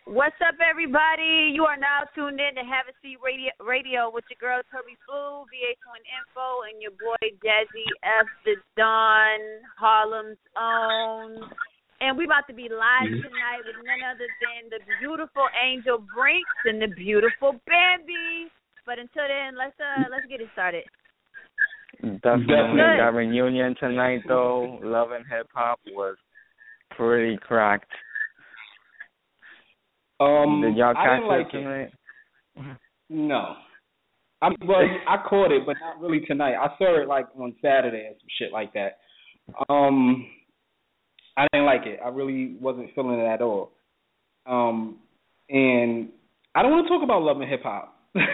What's up, everybody? You are now tuned in to Have a Seat Radio with your girl, Toby Flu, VH1 Info, and your boy, Desi F. The Don, Harlem's own. And we about to be live tonight with none other than the beautiful Angel Brinks and the beautiful Bambi. But until then, let's get it started. Definitely got reunion tonight, though. Love and Hip Hop was pretty cracked. Did y'all catch it tonight? No. I caught it, but not really tonight. I saw it like on Saturday and some shit like that. I didn't like it. I really wasn't feeling it at all. And I don't want to talk about Love and Hip Hop.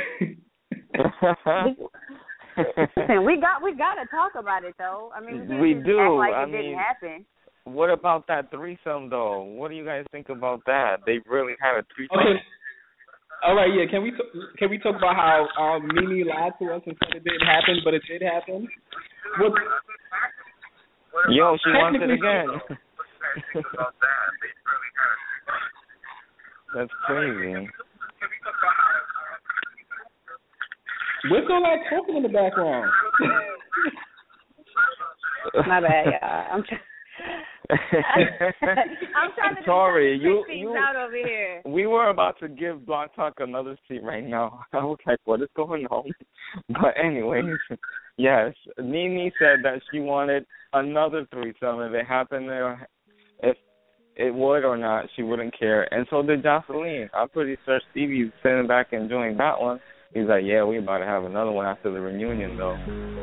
we got to talk about it though. I mean, we do. Act like it didn't happen. What about that threesome, though? What do you guys think about that? They really had a threesome. Okay. All right, yeah. Can we talk about how Mimi lied to us and said it didn't happen, but it did happen? Yo, she wants it again. That's crazy. What's all that talking in the background? My bad, y'all. I'm trying to Tori, things out over here. We were about to give Block Talk another seat right now. I was like, what is going on? But anyways, yes, Nene said that she wanted another threesome. If it happened there, if it would or not, she wouldn't care. And so did Jocelyn. I'm pretty sure Stevie's sitting back enjoying that one. He's like, yeah, we about to have another one after the reunion, though.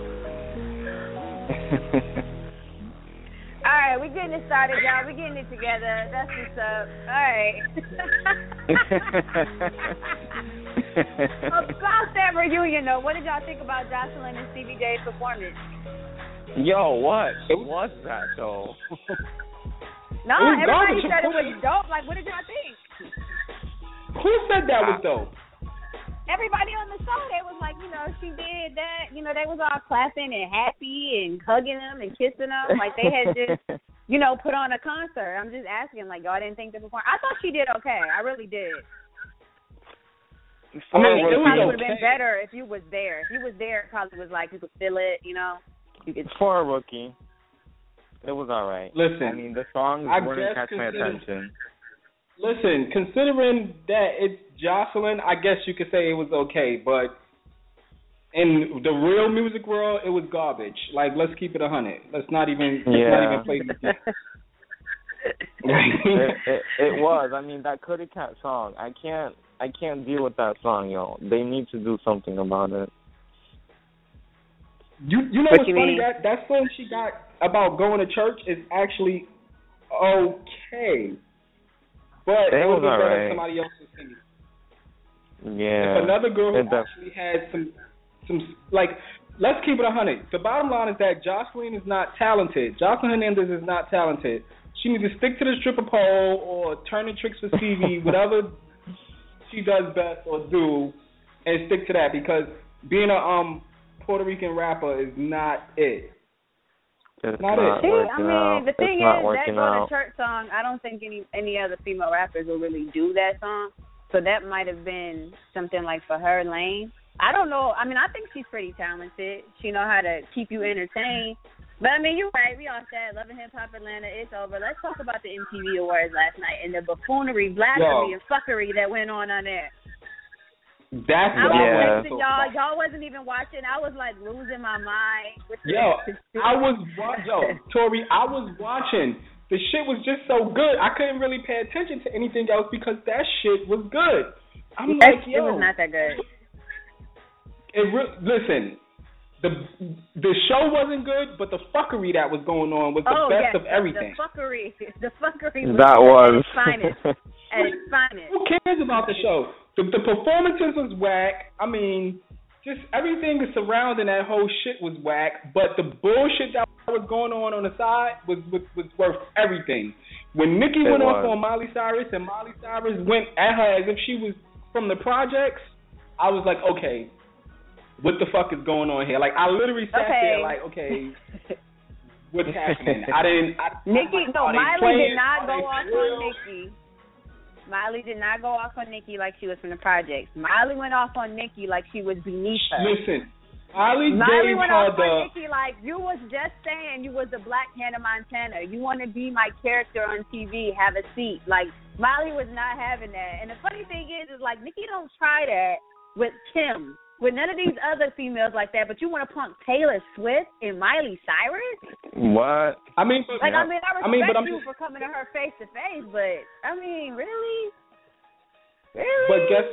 All right, we're getting it started, y'all. We're getting it together. That's what's up. All right. About that reunion, though, what did y'all think about Jocelyn and Stevie J's performance? Yo, what? It was that, though. No, everybody said it was dope. Like, what did y'all think? Who said that was dope? Everybody on the show, they was like, she did that. They was all clapping and happy and hugging them and kissing them. Like, they had just, put on a concert. I'm just asking, like, y'all didn't think the performance. I thought she did okay. I really did. It probably would have been better if you was there. If you was there, it probably was like, you could feel it, You could. For a rookie, it was all right. Listen. I mean, the songs wouldn't catch my attention. Listen, considering that it's Jocelyn, I guess you could say it was okay, but in the real music world, it was garbage. Like, let's keep it 100. Let's not even play these games. It was. I mean, that Cuddy Cat song. I can't deal with that song, yo. They need to do something about it. You know what's funny? That song she got about going to church is actually okay. But it was all right. Somebody else was singing. Yeah. If another girl who actually had some like, let's keep it 100. The bottom line is that Jocelyn is not talented. Jocelyn Hernandez is not talented. She needs to stick to the stripper pole or turning tricks for Stevie, whatever she does best or do, and stick to that, because being a Puerto Rican rapper is not it. It's not it. I mean, the thing is, that Going to Church song, I don't think any other female rappers will really do that song. So that might have been something like for her lane. I don't know. I mean, I think she's pretty talented. She know how to keep you entertained. But, I mean, you're right. We all said Love and Hip Hop Atlanta, it's over. Let's talk about the MTV Awards last night and the buffoonery, blasphemy, and fuckery that went on there. That's what I was y'all. Y'all wasn't even watching. I was like losing my mind. Tori, I was watching. The shit was just so good. I couldn't really pay attention to anything else because that shit was good. I'm like, yo, it was not that good. Listen, the show wasn't good, but the fuckery that was going on was the best of everything. The fuckery was finest. At its finest. Who cares about the show? The performances was whack. I mean, just everything surrounding that whole shit was whack. But the bullshit that was going on the side was worth everything. When Nicki went off on Miley Cyrus and Miley Cyrus went at her as if she was from the projects, I was like, okay, what the fuck is going on here? Like, I literally sat there like, okay, what's happening? Miley did not go off on Nicki. Miley did not go off on Nicki like she was from the projects. Miley went off on Nicki like she was beneath her. Listen, Miley went off on Nicki like you was just saying you was the black Hannah Montana. You want to be my character on TV, have a seat. Like, Miley was not having that. And the funny thing is like, Nicki don't try that with Kim, with none of these other females like that, but you want to punk Taylor Swift and Miley Cyrus? What? I respect you for coming to her face to face, but I mean, really? But guess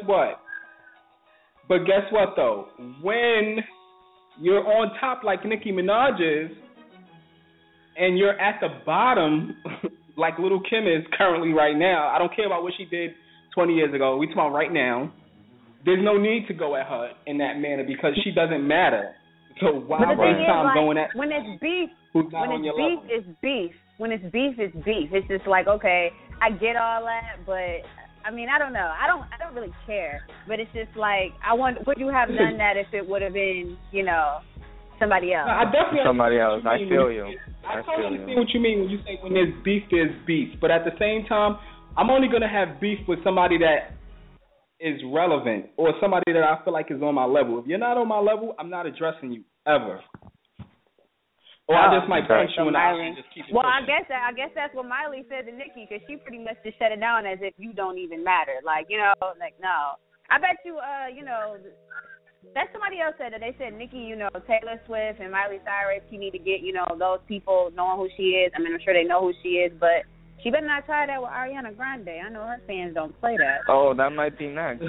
what though? When you're on top like Nicki Minaj is, and you're at the bottom like Little Kim is currently right now, I don't care about what she did 20 years ago. We talking about right now. There's no need to go at her in that manner because she doesn't matter. So why waste time going at when it's beef? Who's not on your level? It's beef. When it's beef, it's beef. It's just like, okay, I get all that, but I mean, I don't know. I don't really care. But it's just like, would you have done that if it would have been, somebody else? No, I definitely somebody else. I feel you. I totally understand what you mean when you say when there's beef, there's beef. But at the same time, I'm only gonna have beef with somebody that is relevant or somebody that I feel like is on my level. If you're not on my level, I'm not addressing you ever. Or I just might punch you in the eye and just keep it pushing. I guess that's what Miley said to Nicki, because she pretty much just shut it down as if you don't even matter. Like, no. I bet you, that's somebody else said that. They said Nicki, Taylor Swift and Miley Cyrus, you need to get, those people knowing who she is. I mean, I'm sure they know who she is, but she better not try that with Ariana Grande. I know her fans don't play that. Oh, that might be next.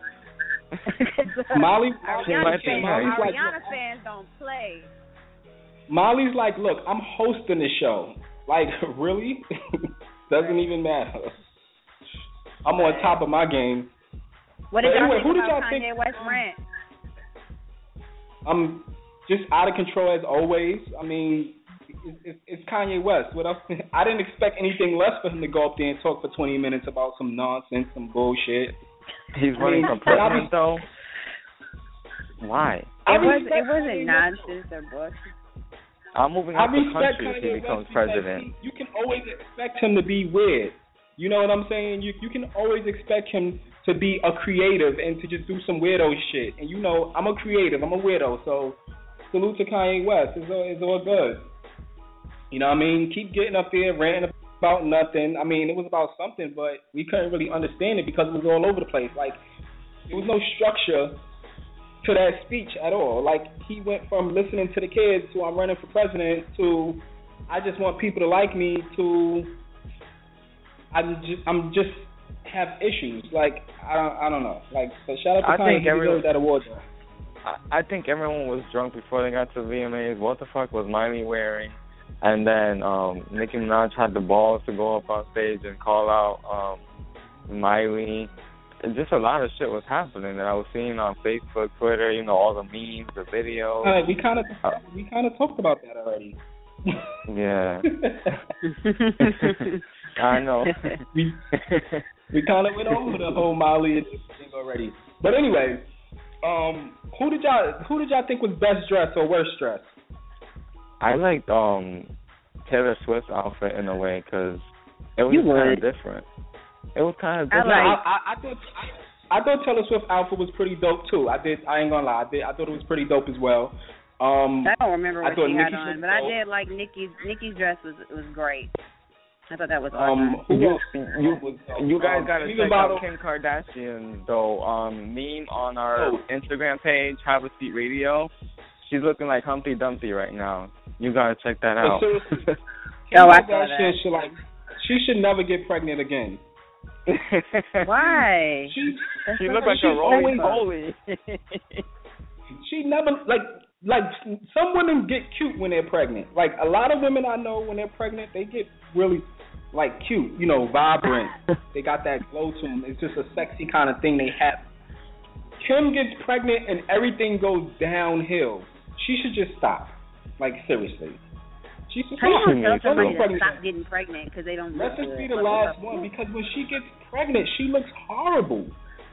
Ariana fans don't play. Molly's like, look, I'm hosting the show. Like, really? Doesn't even matter. I'm on top of my game. What did y'all think about Kanye West rant? I'm just out of control as always. I mean, it's Kanye West. What else? I didn't expect anything less for him to go up there and talk for 20 minutes about some nonsense, some bullshit. He's running for president, though. Why? It wasn't nonsense or bullshit. I'm moving out the country if he becomes president. You can always expect him to be weird. You know what I'm saying? You can always expect him to be a creative and to just do some weirdo shit. And I'm a creative. I'm a weirdo. So salute to Kanye West. It's all good. You know what I mean? Keep getting up there, ranting about nothing. I mean, it was about something, but we couldn't really understand it because it was all over the place. Like, there was no structure to that speech at all. Like, he went from listening to the kids to I'm running for president to I just want people to like me to I'm just have issues. Like, I don't know. Like, so shout out to Kanye. He deserved that award. I think everyone was drunk before they got to VMAs. What the fuck was Miley wearing? And then Nicki Minaj had the balls to go up on stage and call out Miley. And just a lot of shit was happening that I was seeing on Facebook, Twitter. All the memes, the videos. We kind of talked about that already. Yeah. I know. we kind of went over the whole Miley thing already. But anyway, who did y'all think was best dressed or worst dressed? I liked Taylor Swift's outfit in a way because it was kind of different. It was kind of different. I thought Taylor Swift's outfit was pretty dope too. I ain't gonna lie. I thought it was pretty dope as well. I don't remember what she had on, but I did like Nicki's dress was great. I thought that was awesome. You guys gotta check out Kim Kardashian though. Meme on our Instagram page, Have a Seat Radio. She's looking like Humpty Dumpty right now. You gotta check that out. I saw that. She should never get pregnant again. Why? She looked like a roly poly. She never like some women get cute when they're pregnant. Like a lot of women I know when they're pregnant, they get really like cute, vibrant. They got that glow to them. It's just a sexy kind of thing they have. Kim gets pregnant and everything goes downhill. She should just stop. Like seriously. She should stop. How do you tell somebody to stop getting pregnant because they don't look good? Let this be the last one because when she gets pregnant, she looks horrible.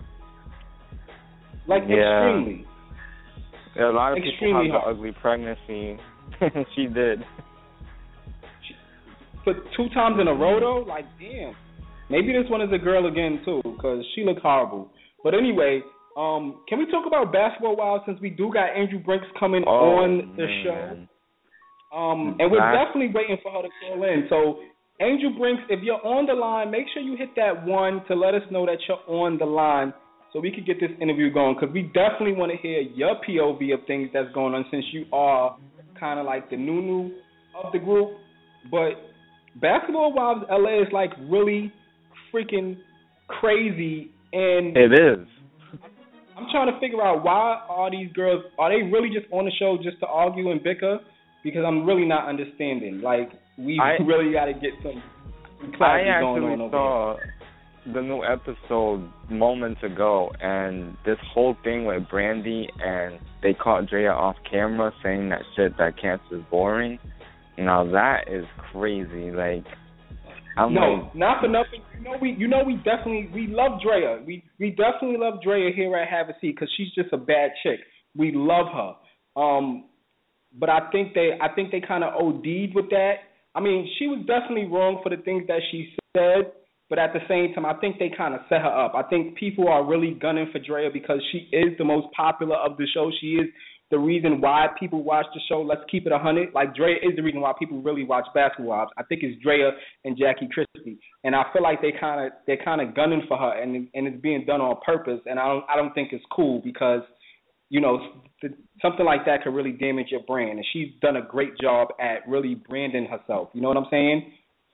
Like extremely. Yeah, a lot of people have the ugly pregnancy. She did. But 2 times in a row though, like damn. Maybe this one is a girl again too, because she looks horrible. But anyway, can we talk about Basketball Wives since we do got Angel Brinks coming on the show? And we're definitely waiting for her to call in. So, Angel Brinks, if you're on the line, make sure you hit that 1 to let us know that you're on the line so we can get this interview going, because we definitely want to hear your POV of things that's going on since you are kind of like the new of the group. But Basketball Wives LA is like really freaking crazy, and it is. I'm trying to figure out, why are these girls, are they really just on the show just to argue and bicker? Because I'm really not understanding. Like, we really got to get some clarity going on over saw the new episode moments ago, and this whole thing with Brandy, and they caught Drea off camera saying that shit, that cancer's boring. Now that is crazy. Like, not for nothing. We love Drea. We definitely love Drea here at Have a Seat because she's just a bad chick. We love her. But I think they kind of OD'd with that. I mean, she was definitely wrong for the things that she said, but at the same time, I think they kind of set her up. I think people are really gunning for Drea because she is the most popular of the show. She is the reason why people watch the show. Let's keep it 100. Like, Drea is the reason why people really watch Basketball Wives. I think it's Drea and Jackie Christie, and I feel like they're kind of gunning for her, and it's being done on purpose. And I don't think it's cool because, you know, something like that could really damage your brand, and she's done a great job at really branding herself. You know what I'm saying?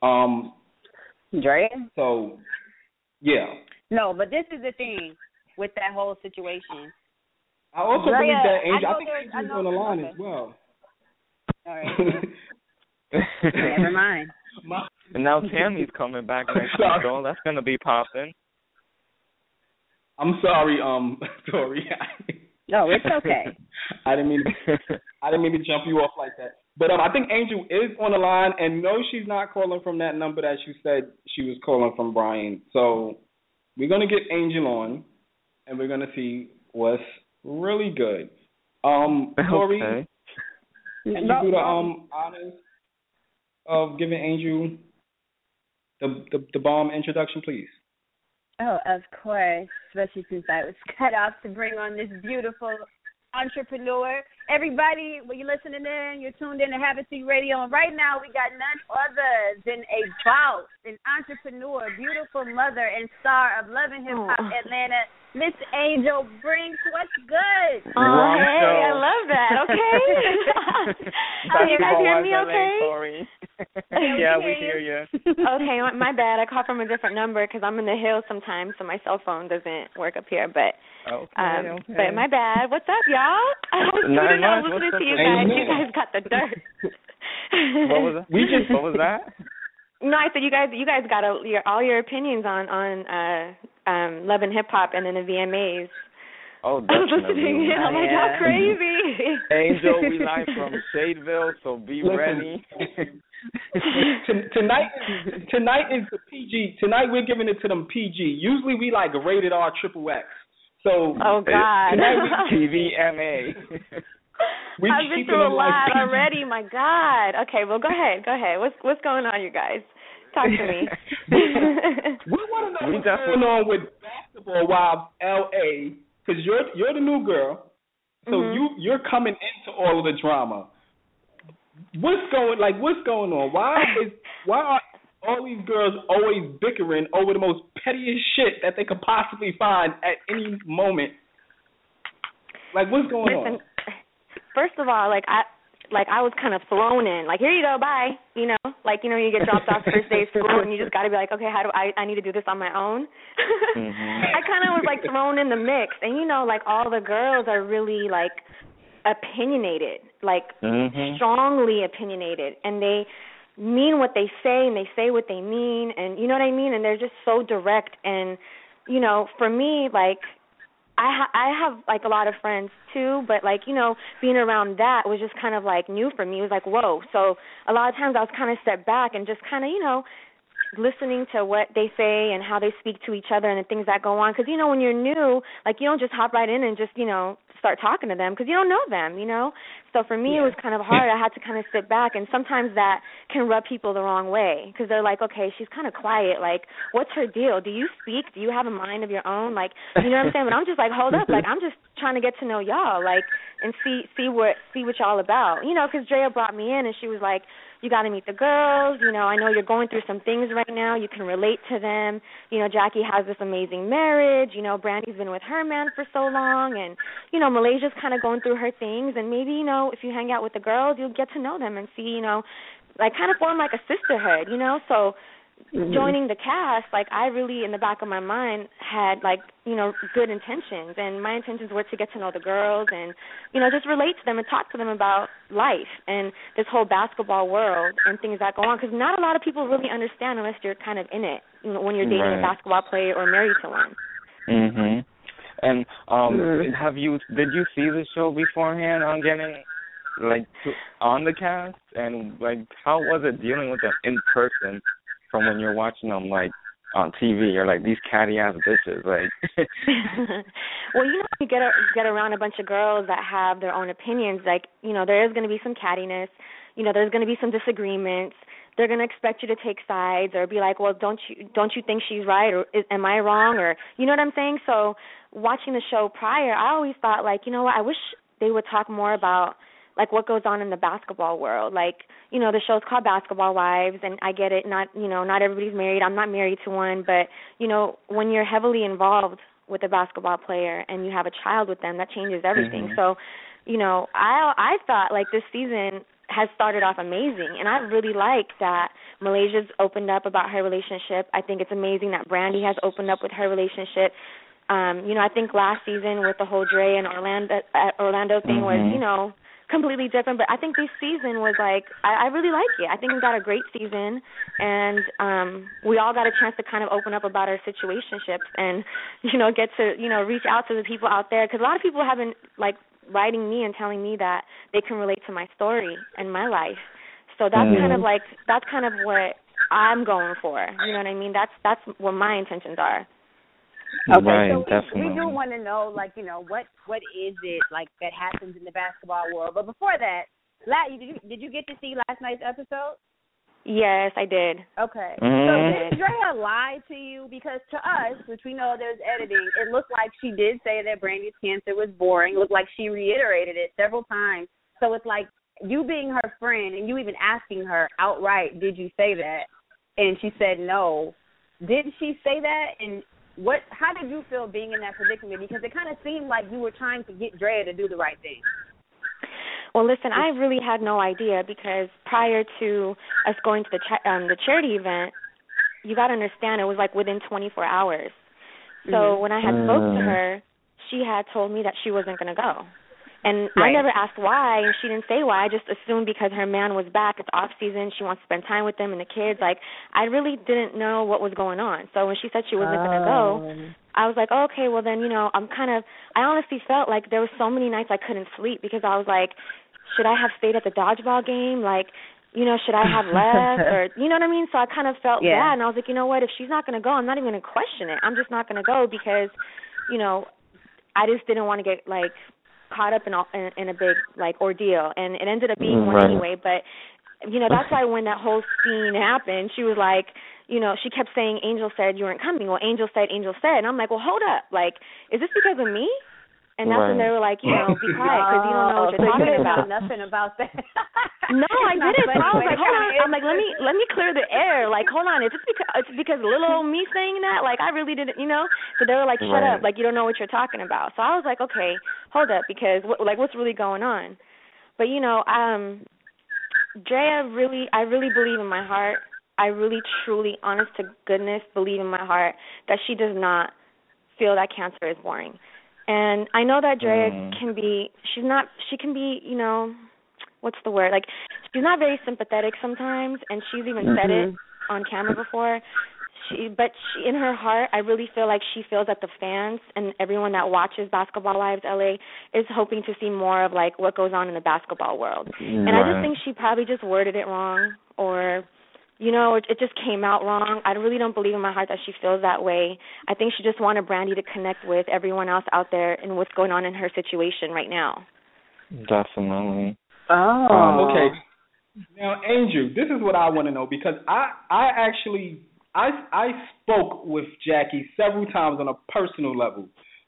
Drea? So, yeah. No, but this is the thing with that whole situation. I also believe that Angel, I think Angel's on the line as well. All right. Never mind. And now Tammy's coming back next week, so that's going to be popping. I'm sorry, Tori. No, it's okay. I didn't mean to jump you off like that. But I think Angel is on the line, and no, she's not calling from that number that she said she was calling from, Brian. So we're going to get Angel on, and we're going to see what's really good. Tori, okay. Can you do the honors of giving Angel the bomb introduction, please? Oh, of course, especially since I was cut off to bring on this beautiful entrepreneur. Everybody, when you're listening in, you're tuned in to Have a Seat Radio, and right now we got none other than a boss, an entrepreneur, beautiful mother, and star of Love and Hip Hop Atlanta, Miss Angel Brinks. What's good? Oh, hey, I love that. Okay. Can you guys hear me okay? Yeah, we hear you. Okay, my bad. I call from a different number because I'm in the hills sometimes, so my cell phone doesn't work up here. But but my bad. What's up, y'all? I was listening to you guys. You guys got the dirt. What was that? What was that? No, I said you guys got all your opinions on Love and Hip Hop and then the VMAs. Oh, definitely. I was listening in. I'm like, how crazy. Angel, we live from Shadeville, so be ready. Tonight is the PG. Tonight we're giving it to them PG. Usually we like rated R XXX. So oh God, TVMA. I've been through a lot already. My God. Okay, well go ahead. What's going on, you guys? Talk to me. We want to know what's going on with Basketball Wives LA, because you're the new girl, so you're coming into all of the drama. What's going on? Why are all these girls always bickering over the most pettiest shit that they could possibly find at any moment? Like, what's going on? First of all, I was kind of thrown in. Like, here you go, bye. You know, you get dropped off first day of school, and you just got to be like, okay, how do I need to do this on my own? I kind of was like thrown in the mix, and all the girls are really opinionated, strongly opinionated, and they mean what they say, and they say what they mean, and you know what I mean? And they're just so direct. And for me, I have a lot of friends too, but being around that was just kind of new for me. It was like, whoa. So a lot of times I was kind of stepped back and just kind of listening to what they say and how they speak to each other and the things that go on. Because when you're new, you don't just hop right in and just start talking to them because you don't know them, you know. So for me, it was kind of hard. I had to kind of sit back, and sometimes that can rub people the wrong way because they're like, okay, she's kind of quiet. Like, what's her deal? Do you speak? Do you have a mind of your own? Like, you know what I'm saying? But I'm just like, hold up. Like, I'm just trying to get to know y'all, like, and see what y'all about, you know, because Drea brought me in, and she was like, you got to meet the girls. You know, I know you're going through some things right now. You can relate to them. You know, Jackie has this amazing marriage. You know, Brandy's been with her man for so long. And, you know, Malaysia's kind of going through her things. And maybe, you know, if you hang out with the girls, you'll get to know them and see, you know, like kind of form like a sisterhood, you know. So joining the cast, like I really in the back of my mind had like, you know, good intentions, and my intentions were to get to know the girls and, you know, just relate to them and talk to them about life and this whole basketball world and things that go on, because not a lot of people really understand unless you're kind of in it, you know, when you're dating a basketball player or married to one. Mhm. And did you see the show beforehand on getting like on the cast, and like how was it dealing with them in person from when you're watching them like on TV or like these catty ass bitches like? Well, you know, you get around a bunch of girls that have their own opinions. Like, you know, there is going to be some cattiness. You know, there's going to be some disagreements. They're going to expect you to take sides or be like, well, don't you think she's right, or am I wrong, or you know what I'm saying? So watching the show prior, I always thought like, you know what, I wish they would talk more about like what goes on in the basketball world. Like, you know, the show's called Basketball Wives, and I get it, not everybody's married. I'm not married to one, but, you know, when you're heavily involved with a basketball player and you have a child with them, that changes everything. Mm-hmm. So, you know, I thought like this season has started off amazing, and I really like that Malaysia's opened up about her relationship. I think it's amazing that Brandy has opened up with her relationship. You know, I think last season with the whole Dre and Orlando thing was, you know, completely different, but I think this season was like, I really like it. I think we got a great season, and we all got a chance to kind of open up about our situationships and, you know, get to, you know, reach out to the people out there, because a lot of people have been, like, writing me and telling me that they can relate to my story and my life. So that's kind of like, that's kind of what I'm going for. You know what I mean? That's what my intentions are. Okay, right, so we do want to know, like, you know, what is it, like, that happens in the basketball world. But before that, did you get to see last night's episode? Yes, I did. Okay. So did Drea lie to you? Because to us, which we know there's editing, it looked like she did say that Brandy's cancer was boring. It looked like she reiterated it several times. So it's like you being her friend and you even asking her outright, did you say that? And she said no. Did she say that? And how did you feel being in that predicament? Because it kind of seemed like you were trying to get Drea to do the right thing. Well, listen, I really had no idea, because prior to us going to the charity event, you got to understand it was like within 24 hours. So when I had spoke to her, she had told me that she wasn't going to go. And I never asked why, and she didn't say why. I just assumed because her man was back, it's off season, she wants to spend time with them and the kids. Like, I really didn't know what was going on. So when she said she wasn't going to go, I was like, oh, okay, well then, you know, I honestly felt like there were so many nights I couldn't sleep, because I was like, should I have stayed at the dodgeball game? Like, you know, should I have left? Or, you know what I mean? So I kind of felt bad, and I was like, you know what, if she's not going to go, I'm not even going to question it. I'm just not going to go, because, you know, I just didn't want to get, like, caught up in a big, like, ordeal, and it ended up being one anyway. But, you know, that's why when that whole scene happened, she was like, you know, she kept saying, Angel said you weren't coming. Well, Angel said. And I'm like, well, hold up. Like, is this because of me? And that's when they were like, you know, be quiet, because you don't know what you're talking about. Nothing about that. No, I didn't. So I was like, hold on. I'm like, let me clear the air. Like, hold on. Is this because little old me saying that? Like, I really didn't, you know. So they were like, shut up. Like, you don't know what you're talking about. So I was like, okay, hold up, because what's really going on? But you know, Drea I really believe in my heart. I really, truly, honest to goodness, believe in my heart that she does not feel that cancer is boring. And I know that Drea she can be, you know, what's the word? Like, she's not very sympathetic sometimes, and she's even said it on camera before. But in her heart, I really feel like she feels that the fans and everyone that watches Basketball Wives LA is hoping to see more of, like, what goes on in the basketball world. And I just think she probably just worded it wrong, or you know, it just came out wrong. I really don't believe in my heart that she feels that way. I think she just wanted Brandy to connect with everyone else out there and what's going on in her situation right now. Definitely. Oh. Okay. Now, Angel, this is what I want to know, because I actually spoke with Jackie several times on a personal level.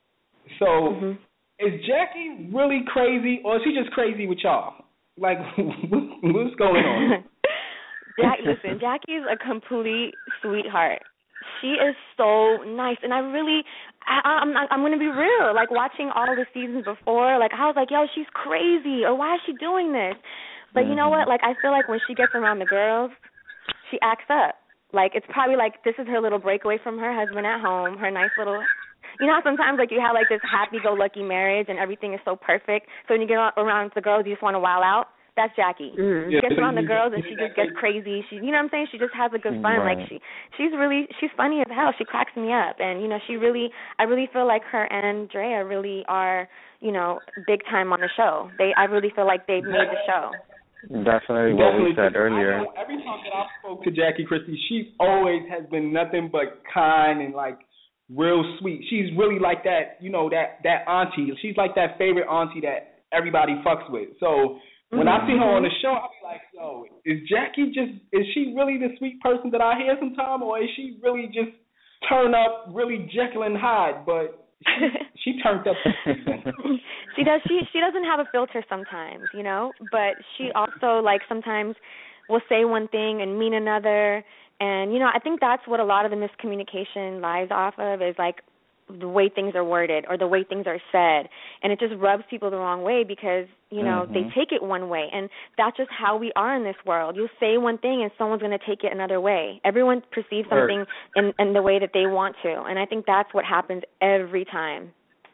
So, is Jackie really crazy, or is she just crazy with y'all? Like, what's going on? Listen, Jackie's a complete sweetheart. She is so nice, and I'm going to be real. Like, watching all the seasons before, like, I was like, yo, she's crazy, or why is she doing this? But you know what? Like, I feel like when she gets around the girls, she acts up. Like, it's probably like this is her little breakaway from her husband at home, her nice little, you know how sometimes, like, you have, like, this happy-go-lucky marriage and everything is so perfect, so when you get around the girls, you just want to wild out? That's Jackie. She gets around the girls and she just gets crazy. She, you know what I'm saying? She just has a good fun. Right. Like, she's funny as hell. She cracks me up. And, you know, I really feel like her and Drea really are, you know, big time on the show. I really feel like they've made the show. Definitely what we said earlier. Every time that I spoke to Jackie Christie, she always has been nothing but kind and, like, real sweet. She's really like that, you know, that auntie. She's like that favorite auntie that everybody fucks with. So when I see her on the show, I'll be like, yo, is she really the sweet person that I hear sometimes, or is she really just turn up really Jekyll and Hyde? But she turned up. She does. She doesn't have a filter sometimes, you know. But she also, like, sometimes will say one thing and mean another. And you know, I think that's what a lot of the miscommunication lies off of, is like the way things are worded or the way things are said, and it just rubs people the wrong way because, you know, they take it one way, and that's just how we are in this world. You'll say one thing and someone's going to take it another way. Everyone perceives something in the way that they want to, and I think that's what happens every time.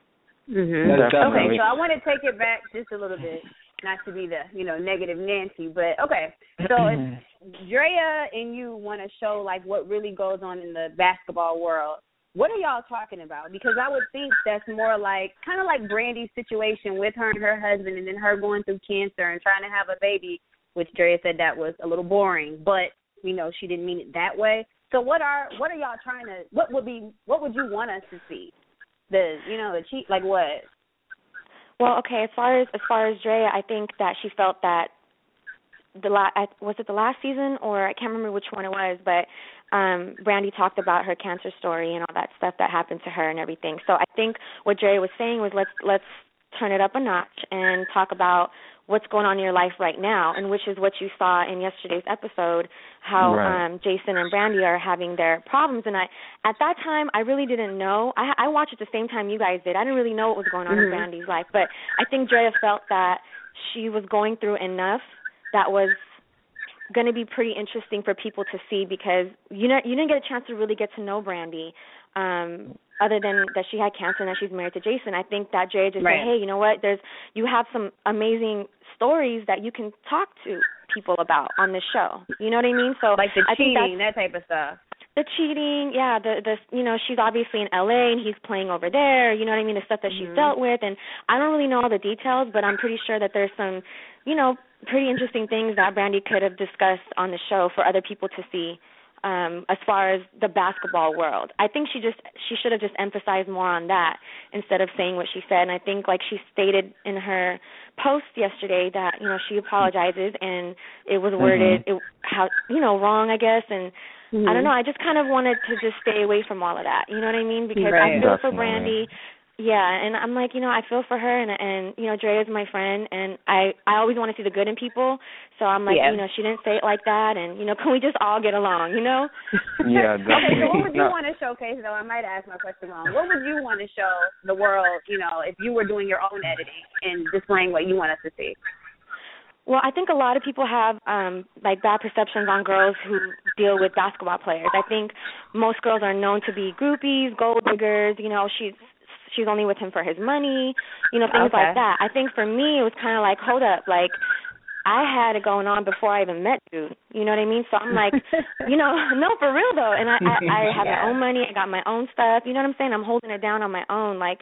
Okay, so I want to take it back just a little bit, not to be the, you know, negative Nancy, but okay. So if Drea and you want to show, like, what really goes on in the basketball world, what are y'all talking about? Because I would think that's more like, kind of like Brandy's situation with her and her husband, and then her going through cancer and trying to have a baby, which Drea said that was a little boring, but, you know, she didn't mean it that way. So what are y'all trying to, what would you want us to see? The cheat, like what? Well, okay, as far as Drea, I think that she felt that was it the last season, or I can't remember which one it was, but Brandy talked about her cancer story and all that stuff that happened to her and everything. So I think what Drea was saying was let's turn it up a notch and talk about what's going on in your life right now, and which is what you saw in yesterday's episode, how Jason and Brandy are having their problems. And at that time, I really didn't know. I watched at the same time you guys did. I didn't really know what was going on in Brandy's life, but I think Drea felt that she was going through enough that was going to be pretty interesting for people to see, because you didn't get a chance to really get to know Brandy, other than that she had cancer and that she's married to Jason. I think that Drea just said, hey, you know what, you have some amazing stories that you can talk to people about on this show. You know what I mean? So like the cheating, that type of stuff. The cheating, yeah, the you know, she's obviously in LA and he's playing over there, you know what I mean, the stuff that she's dealt with, and I don't really know all the details, but I'm pretty sure that there's some, you know, pretty interesting things that Brandy could have discussed on the show for other people to see, as far as the basketball world. I think she should have just emphasized more on that instead of saying what she said. And I think, like she stated in her post yesterday, that, you know, she apologizes and it was worded wrong, I guess, and I don't know, I just kind of wanted to just stay away from all of that, you know what I mean? Because I feel for Brandy. Yeah, and I'm like, you know, I feel for her, and you know, Drea is my friend, and I always want to see the good in people, so I'm like, you know, she didn't say it like that, and, you know, can we just all get along, you know? Yeah, definitely. Okay, so what would you want to showcase, though? I might ask my question wrong. What would you want to show the world, you know, if you were doing your own editing and displaying what you want us to see? Well, I think a lot of people have like bad perceptions on girls who deal with basketball players. I think most girls are known to be groupies, gold diggers, you know, she's only with him for his money, you know, things like that. I think for me it was kind of like, hold up, like I had it going on before I even met dude, you know what I mean? So I'm like, you know, no, for real though, and I have my own money, I got my own stuff, you know what I'm saying? I'm holding it down on my own, like,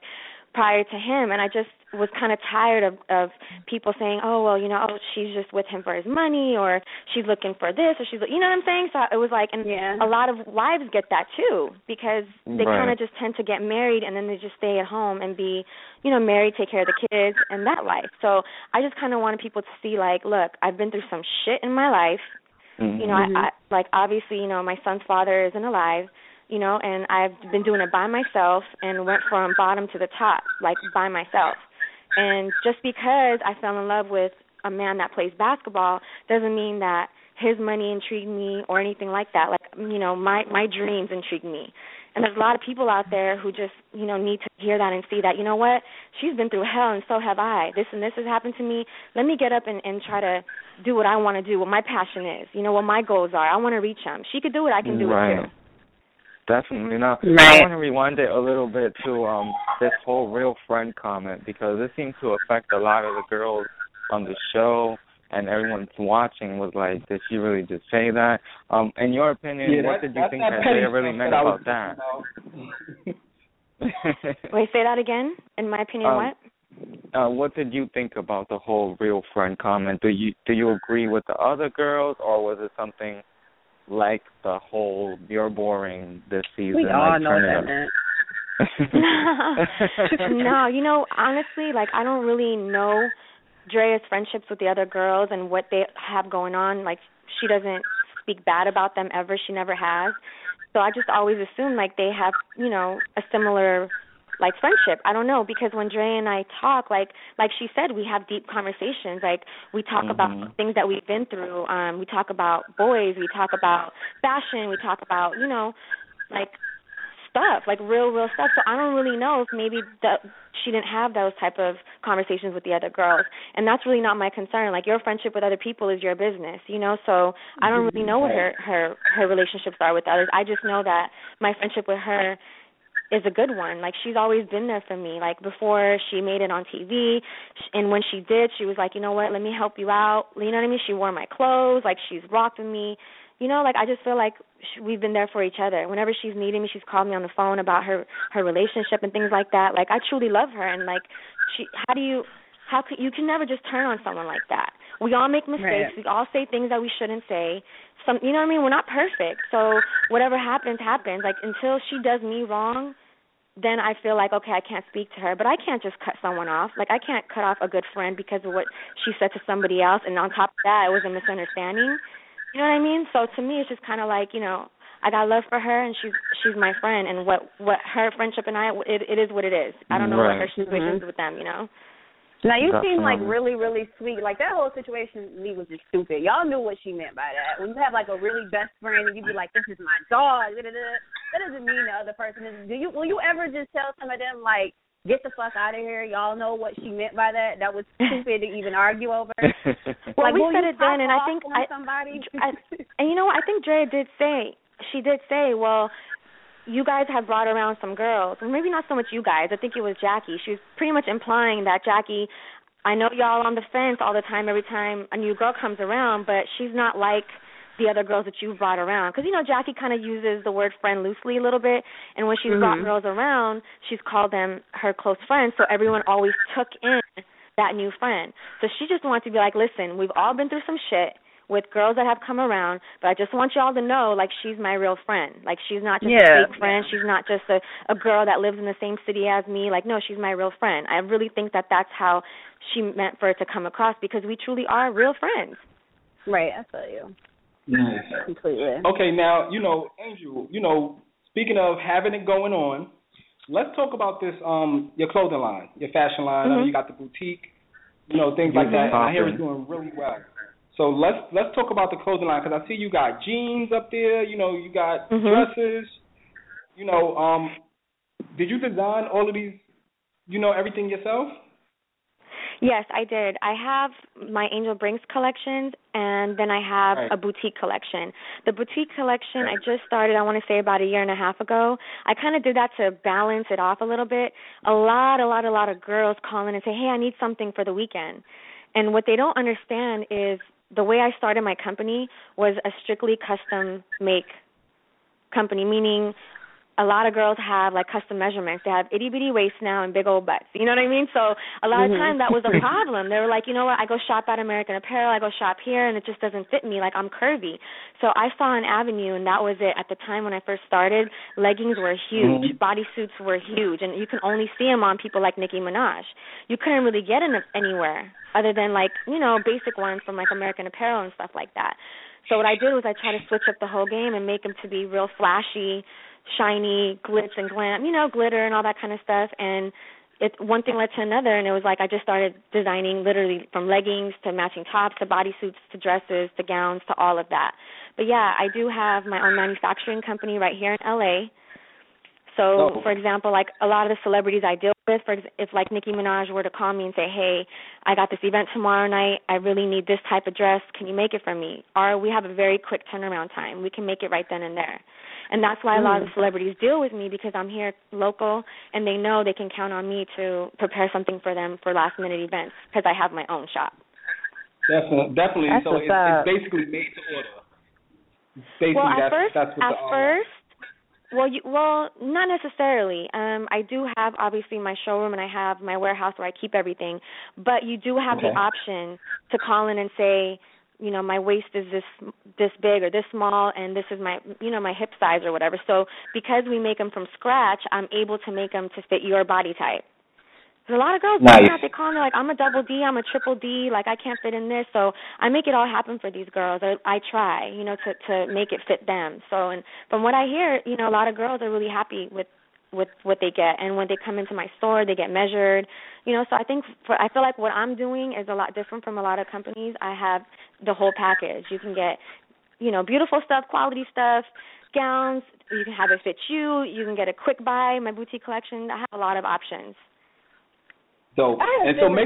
prior to him, and I just was kind of tired of people saying, oh, well, you know, oh, she's just with him for his money, or she's looking for this, or she's, you know what I'm saying? So it was like, and a lot of wives get that too, because they kind of just tend to get married and then they just stay at home and be, you know, married, take care of the kids, and that life. So I just kind of wanted people to see, like, look, I've been through some shit in my life. You know, I like, obviously, you know, my son's father isn't alive, you know, and I've been doing it by myself and went from bottom to the top, like, by myself. And just because I fell in love with a man that plays basketball doesn't mean that his money intrigued me or anything like that. Like, you know, my dreams intrigue me. And there's a lot of people out there who just, you know, need to hear that and see that, you know what, she's been through hell and so have I. This and this has happened to me. Let me get up and try to do what I want to do, what my passion is, you know, what my goals are. I want to reach them. She could do it. I can do it too. Definitely. Now, I want to rewind it a little bit to this whole real friend comment, because it seems to affect a lot of the girls on the show, and everyone's watching was like, did she really just say that? In your opinion, what did you think that they really meant about that? Wait, say that again? In my opinion, what? What did you think about the whole real friend comment? Do you agree with the other girls, or was it something like the whole "you're boring this season"? We all know that. No, you know, honestly, like, I don't really know Drea's friendships with the other girls and what they have going on. Like, she doesn't speak bad about them ever. She never has. So I just always assume, like, they have, you know, a similar, like, friendship. I don't know, because when Drea and I talk, like she said, we have deep conversations. Like, we talk about things that we've been through. We talk about boys. We talk about fashion. We talk about, you know, like, stuff, like real stuff. So I don't really know if maybe she didn't have those type of conversations with the other girls, and that's really not my concern. Like, your friendship with other people is your business, you know. So I don't really know what her relationships are with others. I just know that my friendship with her is a good one. Like, she's always been there for me. Like, before she made it on TV, and when she did, she was like, you know what, let me help you out. You know what I mean? She wore my clothes. Like, she's rocked with me. You know, like, I just feel like we've been there for each other. Whenever she's needed me, she's called me on the phone about her relationship and things like that. Like, I truly love her, and, like, you can never just turn on someone like that. We all make mistakes. Right. We all say things that we shouldn't say. You know what I mean? We're not perfect. So whatever happens, happens. Like, until she does me wrong, then I feel like, okay, I can't speak to her. But I can't just cut someone off. Like, I can't cut off a good friend because of what she said to somebody else, and on top of that, it was a misunderstanding. You know what I mean? So to me, it's just kind of like, you know, I got love for her, and she's my friend, and what her friendship and it is what it is. I don't know what her situation is with them, you know. Now, you seem like really, really sweet. Like, that whole situation to me was just stupid. Y'all knew what she meant by that. When you have, like, a really best friend and you be like, this is my dog, that doesn't mean the other person is. Will you ever just tell some of them, like, get the fuck out of here? Y'all know what she meant by that? That was stupid to even argue over. Well, like, we said it then, and I think and you know what? I think Drea did say, well, you guys have brought around some girls. Well, maybe not so much you guys. I think it was Jackie. She was pretty much implying that, Jackie, I know y'all on the fence all the time every time a new girl comes around, but she's not like the other girls that you've brought around. Because, you know, Jackie kind of uses the word friend loosely a little bit, and when she's brought girls around, she's called them her close friends, so everyone always took in that new friend. So she just wanted to be like, listen, we've all been through some shit with girls that have come around, but I just want y'all to know, like, she's my real friend. Like, she's not just a fake friend. She's not just a girl that lives in the same city as me. Like, no, she's my real friend. I really think that that's how she meant for it to come across, because we truly are real friends. Right, I feel you. Nice. Completely. Okay, now, you know, Angel, you know, speaking of having it going on, let's talk about this, your clothing line, your fashion line. I know you got the boutique, you know, things like that. And I hear it's doing really well. So let's talk about the clothing line, because I see you got jeans up there. You know, you got dresses. You know, did you design all of these, you know, everything yourself? Yes, I did. I have my Angel Brinks collections, and then I have a boutique collection. The boutique collection I just started, I want to say, about a year and a half ago. I kind of did that to balance it off a little bit. A lot of girls call in and say, hey, I need something for the weekend. And what they don't understand is the way I started my company was a strictly custom make company, meaning a lot of girls have like custom measurements. They have itty bitty waists now and big old butts. You know what I mean? So a lot of times that was a problem. They were like, you know what? I go shop at American Apparel. I go shop here, and it just doesn't fit me. Like, I'm curvy. So I saw an avenue, and that was it. At the time when I first started, leggings were huge. Bodysuits were huge, and you can only see them on people like Nicki Minaj. You couldn't really get them anywhere other than like, you know, basic ones from like American Apparel and stuff like that. So what I did was I tried to switch up the whole game and make them to be real flashy, shiny, glitz and glam, you know, glitter and all that kind of stuff. And one thing led to another, and it was like I just started designing literally from leggings to matching tops to bodysuits to dresses to gowns to all of that. But, yeah, I do have my own manufacturing company right here in L.A., so, for example, like a lot of the celebrities I deal with, if like Nicki Minaj were to call me and say, hey, I got this event tomorrow night, I really need this type of dress, can you make it for me? Or we have a very quick turnaround time. We can make it right then and there. And that's why a lot of the celebrities deal with me, because I'm here local and they know they can count on me to prepare something for them for last-minute events because I have my own shop. Definitely. That's so it's basically made to order. Basically, that's what the first. Well, not necessarily. I do have, obviously, my showroom and I have my warehouse where I keep everything. But you do have the option to call in and say, you know, my waist is this big or this small, and this is my, you know, my hip size or whatever. So because we make them from scratch, I'm able to make them to fit your body type. A lot of girls, they call me like, I'm a double D, I'm a triple D, like I can't fit in this. So I make it all happen for these girls. I try, you know, to make it fit them. So, and from what I hear, you know, a lot of girls are really happy with what they get. And when they come into my store, they get measured, you know. So I feel like what I'm doing is a lot different from a lot of companies. I have the whole package. You can get, you know, beautiful stuff, quality stuff, gowns. You can have it fit you. You can get a quick buy, my boutique collection. I have a lot of options. So make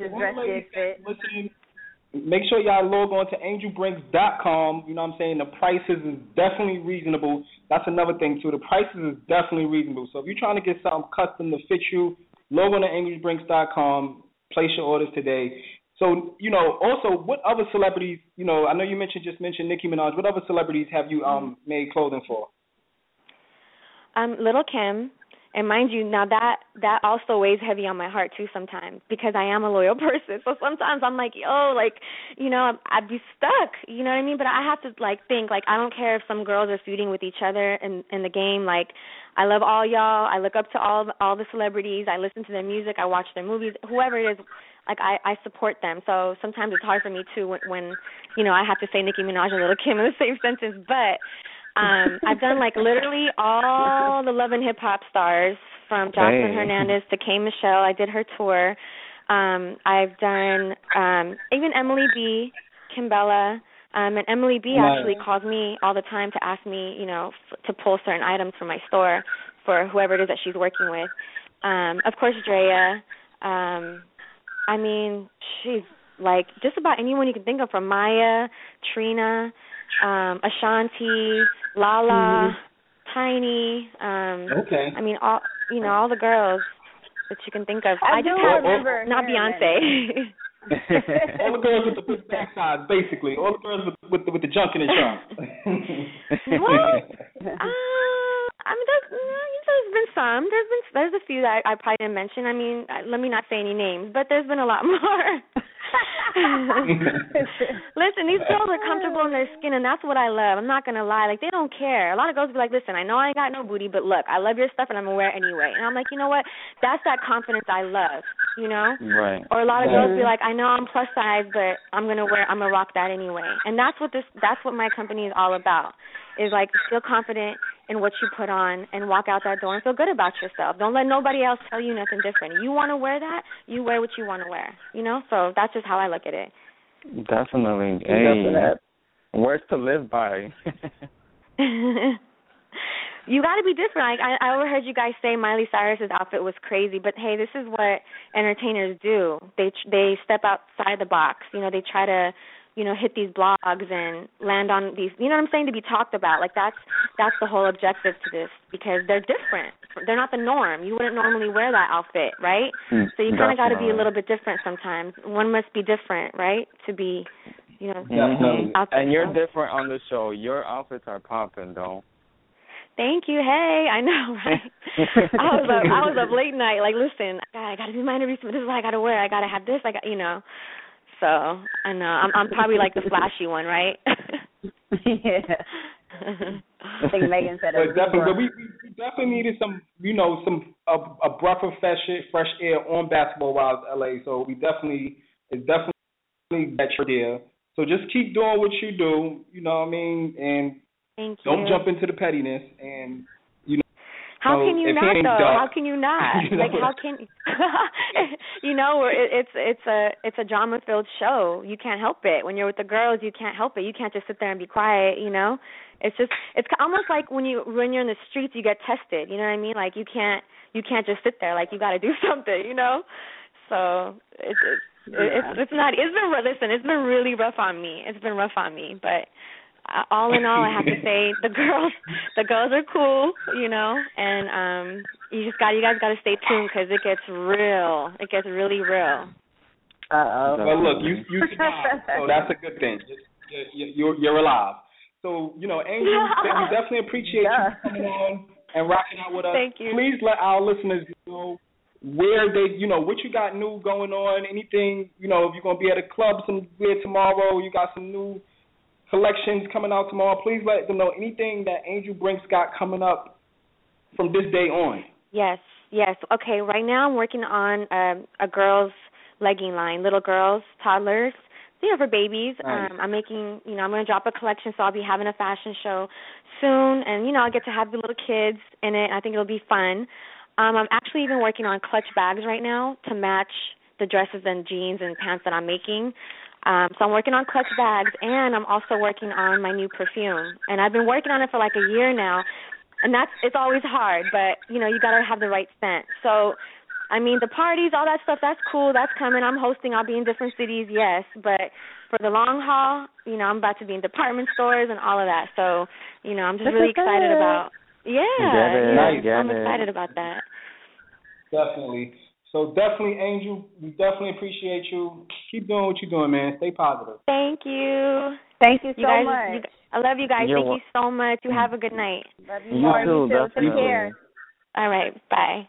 sure y'all log on to angelbrinks.com. You know what I'm saying? The prices is definitely reasonable. That's another thing, too. The prices is definitely reasonable. So if you're trying to get something custom to fit you, log on to angelbrinks.com. Place your orders today. So, you know, also, what other celebrities, you know, I know you just mentioned Nicki Minaj. What other celebrities have you made clothing for? Little Kim. And mind you, now that also weighs heavy on my heart, too, sometimes, because I am a loyal person. So sometimes I'm like, like, you know, I'd be stuck, you know what I mean? But I have to, like, think, like, I don't care if some girls are feuding with each other in the game. Like, I love all y'all. I look up to all the celebrities. I listen to their music. I watch their movies. Whoever it is, like, I support them. So sometimes it's hard for me, too, when you know, I have to say Nicki Minaj and Little Kim in the same sentence. But I've done like literally all the Love and Hip Hop stars, from Jocelyn Hernandez to K. Michelle. I did her tour. I've done even Emily B, Kimbella, and Emily B actually calls me all the time to ask me, you know, to pull certain items from my store for whoever it is that she's working with. Of course, Drea. I mean, she's like just about anyone you can think of, from Maya, Trina, Ashanti, Lala, Tiny. I mean, all the girls that you can think of. I just remember not Beyonce. All the girls with the big backsides, basically. All the girls with the junk in the trunk. Well, I mean, there's been some. There's a few that I probably didn't mention. I mean, let me not say any names, but there's been a lot more. Listen, these girls are comfortable in their skin, and that's what I love. I'm not going to lie. Like, they don't care. A lot of girls be like, listen, I know I ain't got no booty, but look, I love your stuff, and I'm going to wear it anyway. And I'm like, you know what? That's that confidence I love, you know? Right. Or a lot of girls be like, I know I'm plus size, but I'm going to rock that anyway. And that's what my company is all about, is like feel confident in what you put on and walk out that door and feel good about yourself. Don't let nobody else tell you nothing different. You want to wear that, you wear what you want to wear, you know? So that's just how I look at it. Definitely. Hey, words to live by. You got to be different. I overheard you guys say Miley Cyrus's outfit was crazy, but hey, this is what entertainers do. They step outside the box. You know, they try to, you know, hit these blogs and land on these, you know what I'm saying, to be talked about. Like, that's the whole objective to this, because they're different. They're not the norm. You wouldn't normally wear that outfit, right? So you kind of got to be a little bit different sometimes. One must be different, right, to be, you know. And you're different on the show. Your outfits are popping, though. Thank you. Hey, I know, right? I was up late night. Like, listen, I got to do my interview. This is what I got to wear. I got to have this. So I know I'm probably like the flashy one, right? Yeah. I think Megan said it. Definitely, but we definitely needed some, a breath of fresh air on Basketball Wives LA. So it's definitely that you're there. So just keep doing what you do. You know what I mean? And thank you. Don't jump into the pettiness. And how can you not though? How can you not? Like how can it's a drama filled show. You can't help it. When you're with the girls, you can't help it. You can't just sit there and be quiet, It's almost like when you're in the streets, you get tested, you know what I mean? Like you can't just sit there, like you got to do something, So it's been really rough on me. It's been rough on me, but all in all, I have to say the girls are cool, and you guys got to stay tuned because it gets real. It gets really real. Well, look, you survived, so that's a good thing. You're alive. So, Angel, we definitely appreciate you coming on and rocking out with us. Thank you. Please let our listeners know where they, what you got new going on, anything, if you're going to be at a club somewhere tomorrow, you got some new collections coming out tomorrow. Please let them know anything that Angel Brinks got coming up from this day on. Yes. Okay, right now I'm working on a girls' legging line, little girls, toddlers, for babies. Nice. I'm making, I'm going to drop a collection, so I'll be having a fashion show soon, and, I'll get to have the little kids in it. I think it'll be fun. I'm actually even working on clutch bags right now to match the dresses and jeans and pants that I'm making. So I'm working on clutch bags, and I'm also working on my new perfume. And I've been working on it for like a year now, and it's always hard, but, you got to have the right scent. So, the parties, all that stuff, that's cool. That's coming. I'm hosting. I'll be in different cities, yes. But for the long haul, I'm about to be in department stores and all of that. So, I'm just really excited about. Yeah, I'm excited about that. Definitely. So definitely, Angel, we definitely appreciate you. Keep doing what you're doing, man. Stay positive. Thank you. Thank you so much. I love you guys. Thank you so much. You have a good night. Love you more. You too. Take care. All right. Bye.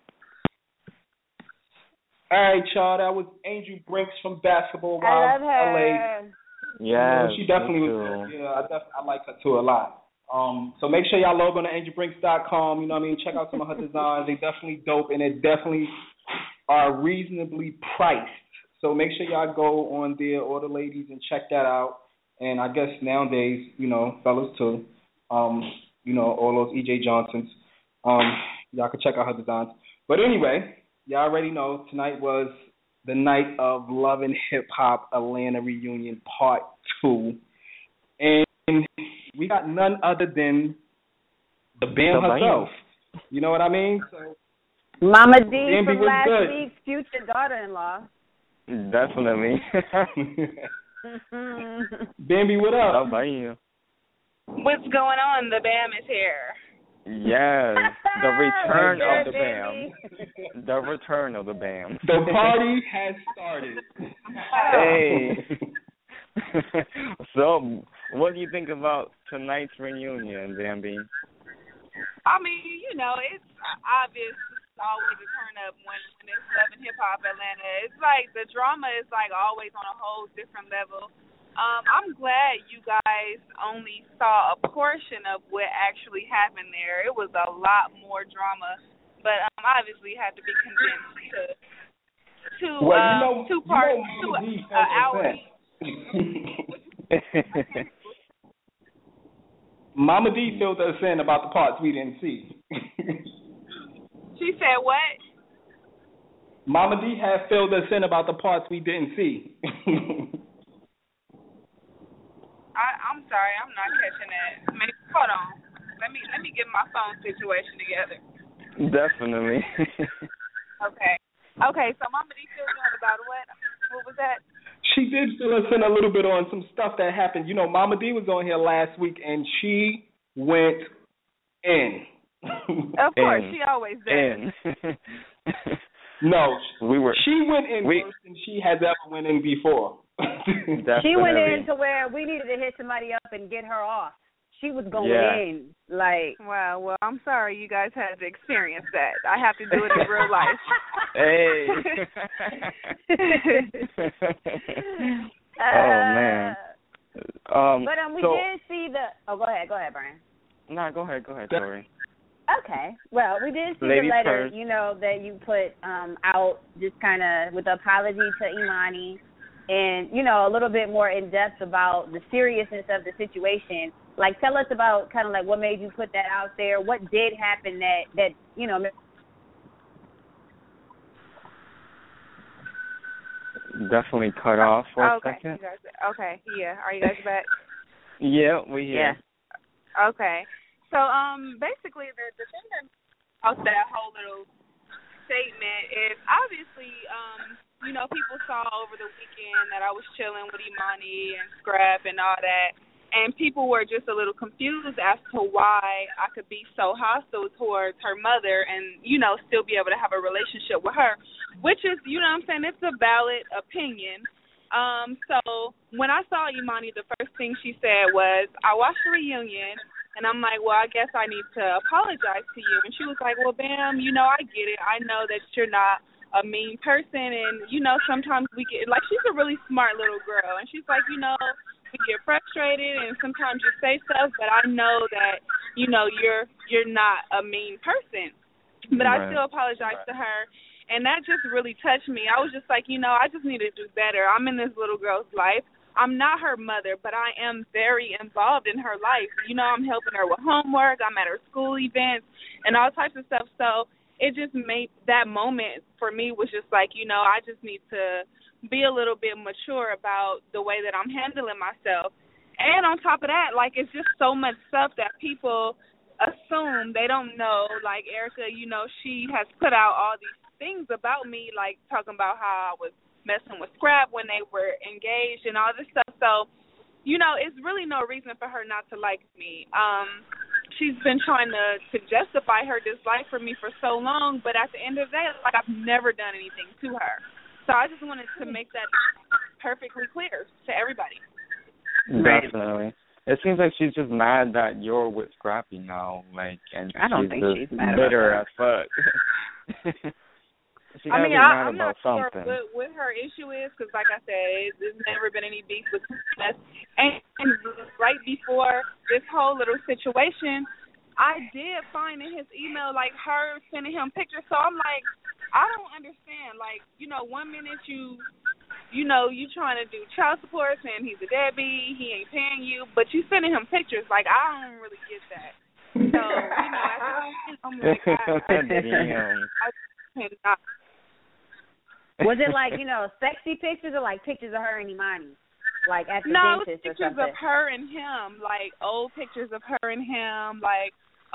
All right, y'all. That was Angel Brinks from Basketball I Wives love her. LA. Yeah, she definitely was. Yeah, I like her too a lot. So make sure y'all log on to angelbrinks.com. Check out some of her designs. They definitely dope, and they definitely are reasonably priced. So make sure y'all go on there, all the ladies, and check that out. And I guess nowadays, fellas too, all those E.J. Johnsons, y'all can check out her designs. But anyway, y'all already know tonight was the night of Love and Hip Hop Atlanta Reunion Part 2. And we got none other than the Bam herself. You know what I mean? So, Mama D Bambi from last good. week's future daughter-in-law. Definitely. Bambi, what up? How about you? What's going on? The Bam is here. Yes, the return of the Bam. The return of the Bam. The party has started. Hey. So, what do you think about tonight's reunion, Bambi? It's obvious. It's always a turn up when it's Love and Hip Hop Atlanta. It's like the drama is like always on a whole different level. I'm glad you guys only saw a portion of what actually happened there. It was a lot more drama, but obviously had to be condensed to two parts, 2 hours. Mama D filled us in about the parts we didn't see. She said what? Mama D had filled us in about the parts we didn't see. I'm sorry, I'm not catching that. Hold on. Let me get my phone situation together. Definitely. Okay, so Mama D filled in about what? What was that? She did fill us in a little bit on some stuff that happened. Mama D was on here last week, and she went in. Of course, she always does. No, she went in worse than she has ever went in before. She went in to where we needed to hit somebody up and get her off. she was going in. Like, wow. Well, I'm sorry you guys had to experience that. I have to do it in real life. Hey. Oh man. But we did see the. Oh, go ahead, Brian. No, go ahead, Tori. Okay. Well, we did see Ladies the letter, first. that you put out, just kind of with the apology to Imani, and a little bit more in depth about the seriousness of the situation. Like, tell us about kind of like what made you put that out there. What did happen that Definitely cut off for a second. Okay, yeah. Are you guys back? Yeah, we here. Yeah. Okay. So, basically, the thing about that whole little statement is obviously, people saw over the weekend that I was chilling with Imani and Scrap and all that, and people were just a little confused as to why I could be so hostile towards her mother and, still be able to have a relationship with her, which is, it's a valid opinion. So when I saw Imani, the first thing she said was, I watched the reunion, and I'm like, well, I guess I need to apologize to you. And she was like, well, Bam, I get it. I know that you're not a mean person, and, sometimes we get, like, she's a really smart little girl. And she's like, we get frustrated, and sometimes you say stuff, but I know that, you're not a mean person. But right. I still apologize to her. And that just really touched me. I was just like, I just need to do better. I'm in this little girl's life. I'm not her mother, but I am very involved in her life. I'm helping her with homework. I'm at her school events and all types of stuff. So it just made that moment for me was just like, I just need to be a little bit mature about the way that I'm handling myself. And on top of that, like, it's just so much stuff that people assume they don't know. Like, Erica, she has put out all these things about me, like talking about how I was messing with Scrap when they were engaged and all this stuff. So, it's really no reason for her not to like me. She's been trying to justify her dislike for me for so long, but at the end of the day, like, I've never done anything to her. So I just wanted to make that perfectly clear to everybody. Definitely. It seems like she's just mad that you're with Scrappy now, like, and I don't think she's mad bitter about as fuck. I'm not sure what her issue is, because, like I said, there's never been any beef between us. And right before this whole little situation, I did find in his email, like, her sending him pictures. So I'm like, I don't understand. Like, 1 minute you trying to do child support, saying he's a deadbeat, he ain't paying you, but you sending him pictures. Like, I don't really get that. So, I'm like, I cannot. Was it like, sexy pictures or like pictures of her and Imani? Like at the dentist or something? No, pictures of her and him, like old pictures of her and him, like,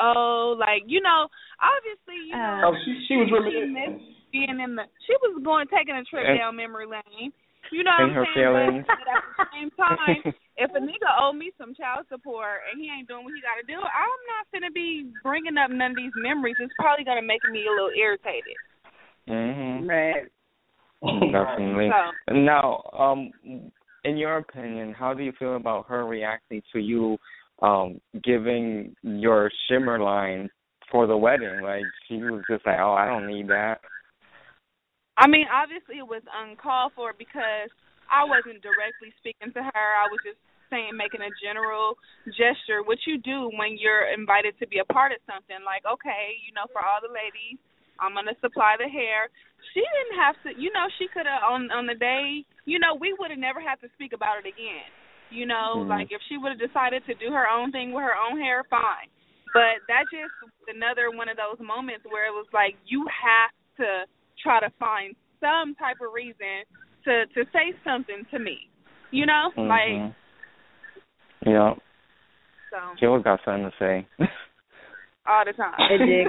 obviously, she was reminiscing. She was taking a trip down memory lane. You know what I'm saying? But at the same time, if a nigga owe me some child support and he ain't doing what he got to do, I'm not finna be bringing up none of these memories. It's probably gonna make me a little irritated. Mhm. Right. Definitely. So, now, in your opinion, how do you feel about her reacting to you giving your shimmer line for the wedding? Like, she was just like, oh, I don't need that. I mean, obviously it was uncalled for because I wasn't directly speaking to her. I was just making a general gesture, which you do when you're invited to be a part of something. Like, okay, for all the ladies, I'm going to supply the hair. She didn't have to, she could have, on the day, we would have never had to speak about it again. Like, if she would have decided to do her own thing with her own hair, fine. But that just another one of those moments where it was like, you have to try to find some type of reason to say something to me. Like. Yeah. So. She always got something to say. All the time.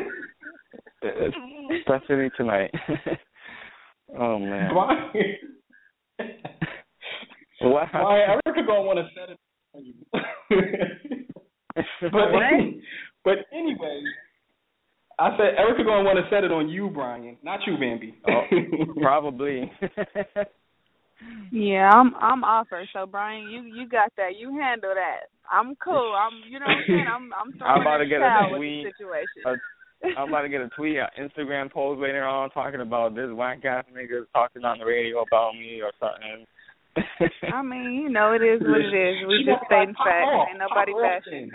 Especially tonight. Oh, man. What? Why Erica gonna want to set it on you. But anyway, I said Erica gonna want to set it on you, Brian, not you, Bambi. Oh, probably. Yeah, I'm offer. So Brian, you got that. You handle that. I'm cool. You know what I'm saying? I'm throwing about to get a tweet. Situation. I'm about to get a tweet, an Instagram post later on talking about this whack ass niggas talking on the radio about me or something. I mean, you know, it is what it is. We just stating facts. Ain't nobody bashing.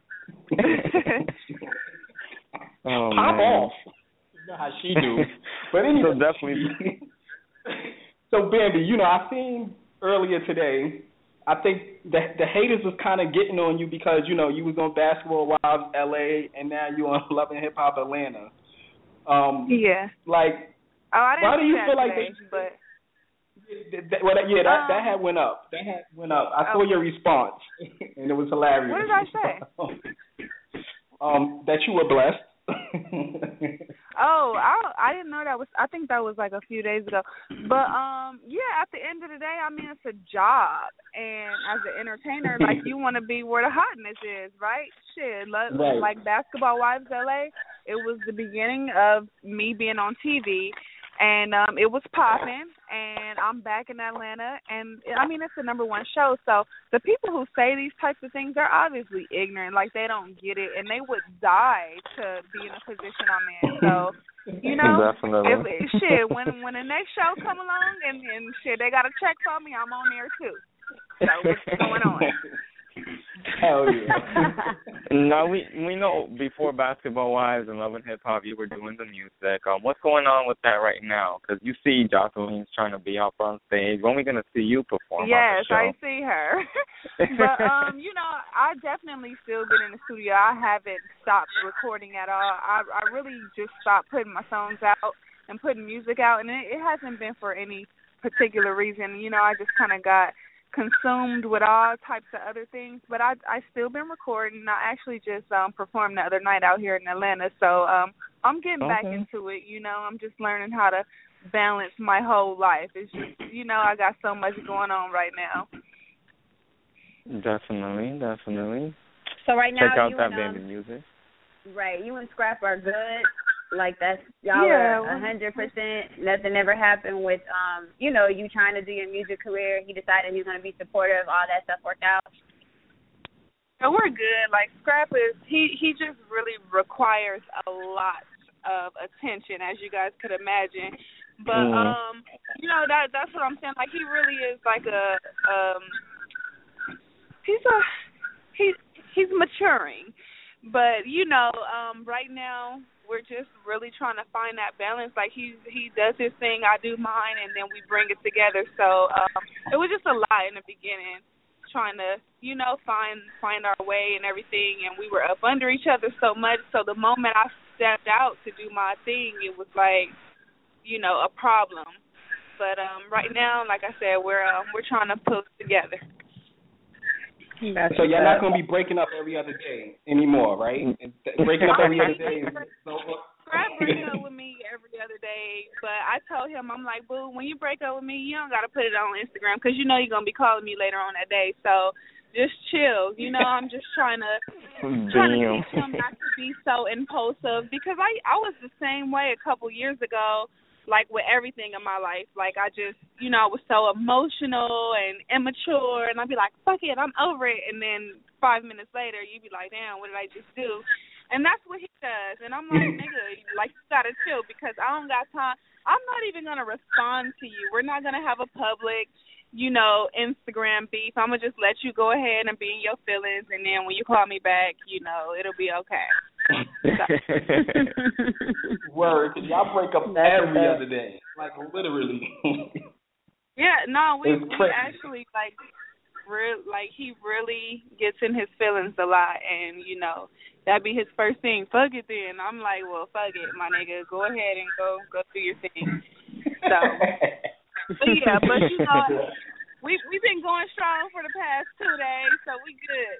Oh, pop man. off. You know how she do. But anyway. So definitely. So Bambi, you know, I seen earlier today, I think that the haters was kind of getting on you because, you know, you was on Basketball Wives LA and now you on Love and Hip Hop Atlanta. Yeah. Like, I didn't why do you feel today, like that had went up. That had went up. I saw your response, and it was hilarious. What did I say? That you were blessed. I didn't know that was. I think that was like a few days ago. But yeah. At the end of the day, I mean, it's a job, and as an entertainer, like you want to be where the hotness is, right? Shit, right. Like Basketball Wives LA. It was the beginning of me being on TV. And it was popping, and I'm back in Atlanta, and I mean it's the #1 show. So the people who say these types of things are obviously ignorant, like they don't get it, and they would die to be in a position I'm in. So you know, when the next show come along and shit, they got a check for me, I'm on there too. So what's going on? Hell yeah. Now we know before Basketball Wives and Love and Hip Hop you were doing the music. What's going on with that right now? Because you see Jocelyn's trying to be up on stage. When are we going to see you perform? Yes, on the show? I see her. But you know, I definitely still get in the studio. I haven't stopped recording at all. I really just stopped putting my songs out and putting music out, and it hasn't been for any particular reason. You know, I just kind of got consumed with all types of other things, but I still been recording. I actually just performed the other night out here in Atlanta, so I'm getting back into it. You know, I'm just learning how to balance my whole life. It's just, you know, I got so much going on right now. Definitely. So right now, check out you that and, baby music. Right, you and Scrap are good. Like that's y'all are 100%. Nothing ever happened with you know, you trying to do your music career. He decided he was gonna be supportive. All that stuff worked out. So we're good. Like Scrap is he just really requires a lot of attention, as you guys could imagine. But you know, that's what I'm saying. Like he really is like he's maturing. But you know, right now we're just really trying to find that balance. Like he does his thing, I do mine, and then we bring it together. So it was just a lot in the beginning, trying to, you know, find our way and everything. And we were up under each other so much. So the moment I stepped out to do my thing, it was like, you know, a problem. But right now, like I said, we're trying to pull together. So you're not going to be breaking up every other day anymore, right? Breaking up every other day is over. Scrap breaks up with me every other day, but I told him, I'm like, boo, when you break up with me, you don't got to put it on Instagram because you know you're going to be calling me later on that day. So just chill. You know, I'm just trying to teach him not to be so impulsive because I was the same way a couple years ago. Like with everything in my life, like I just, you know, I was so emotional and immature, and I'd be like, fuck it, I'm over it. And then 5 minutes later, you'd be like, damn, what did I just do? And that's what he does. And I'm like, nigga, like, you gotta chill because I don't got time. I'm not even gonna respond to you. We're not gonna have a public, you know, Instagram beef. I'm gonna just let you go ahead and be in your feelings, and then when you call me back, you know, it'll be okay. Word, y'all break up every other day, like literally. Yeah, no, we actually like he really gets in his feelings a lot, and you know that'd be his first thing. Fuck it, then I'm like, well, fuck it, my nigga, go ahead and go do your thing. So, but yeah, but you know, we've been going strong for the past 2 days, so we good.